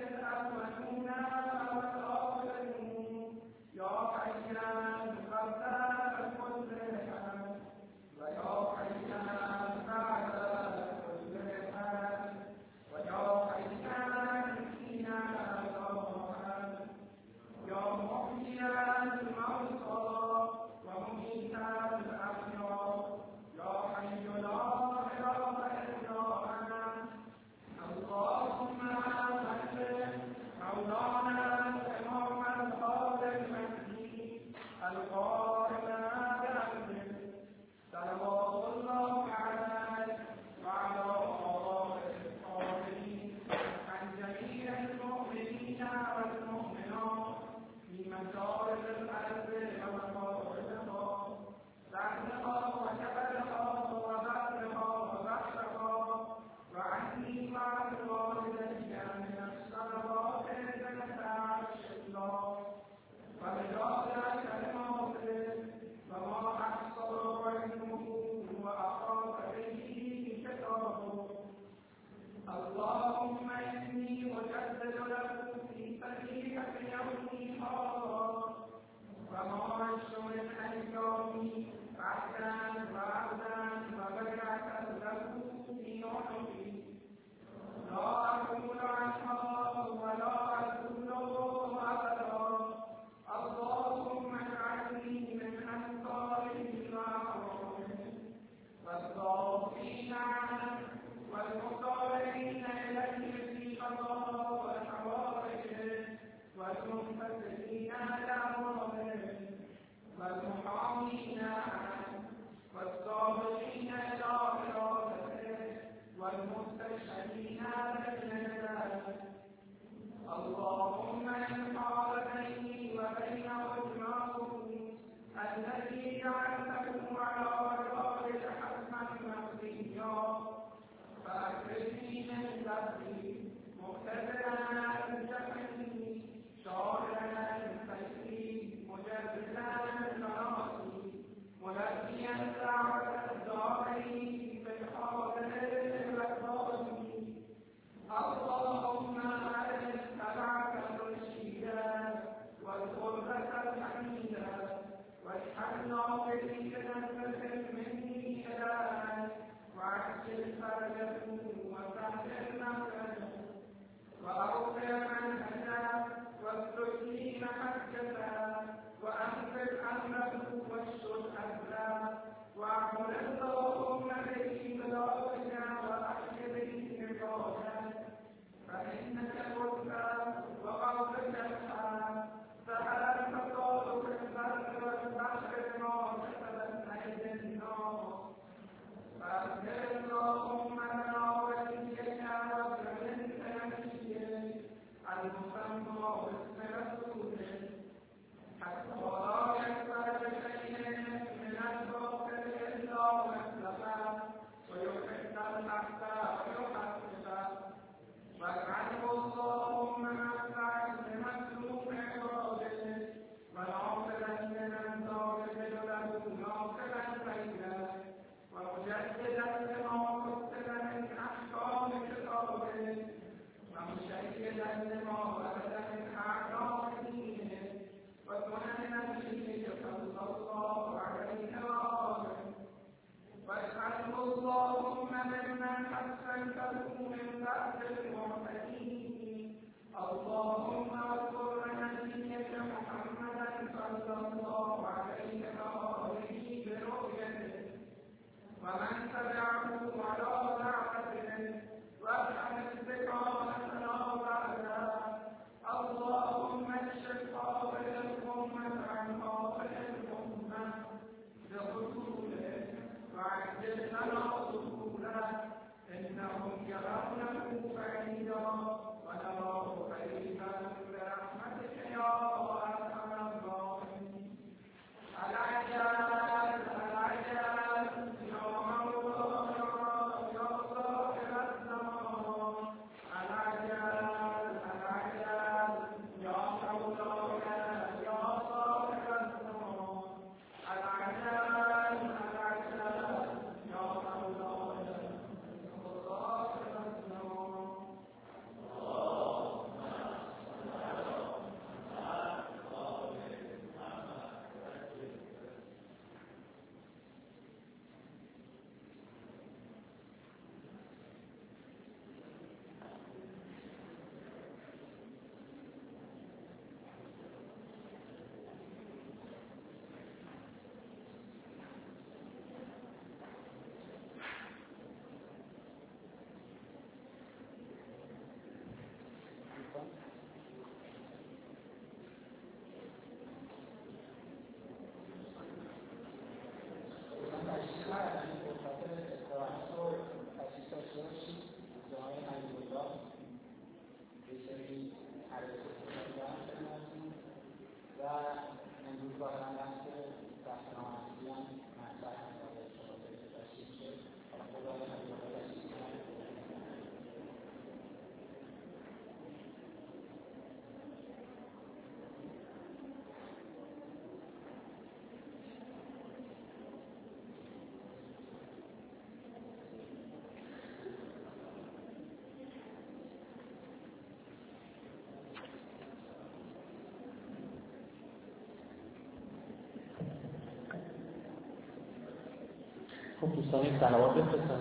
خب دوستان یک صلوات بفرستن.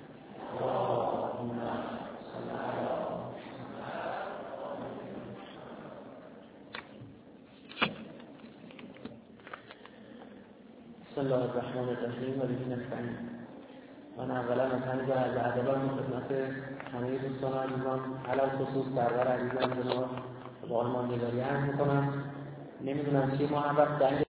بسم الله الرحمن الرحیم و به نستعین. من اولا از همینجا از ادبم خدمت همه دوستان عزیزان علل خصوص برادر عزیزم جناب با آرمان نگاری عرض میکنم. نمیدونم چی ما هم وقت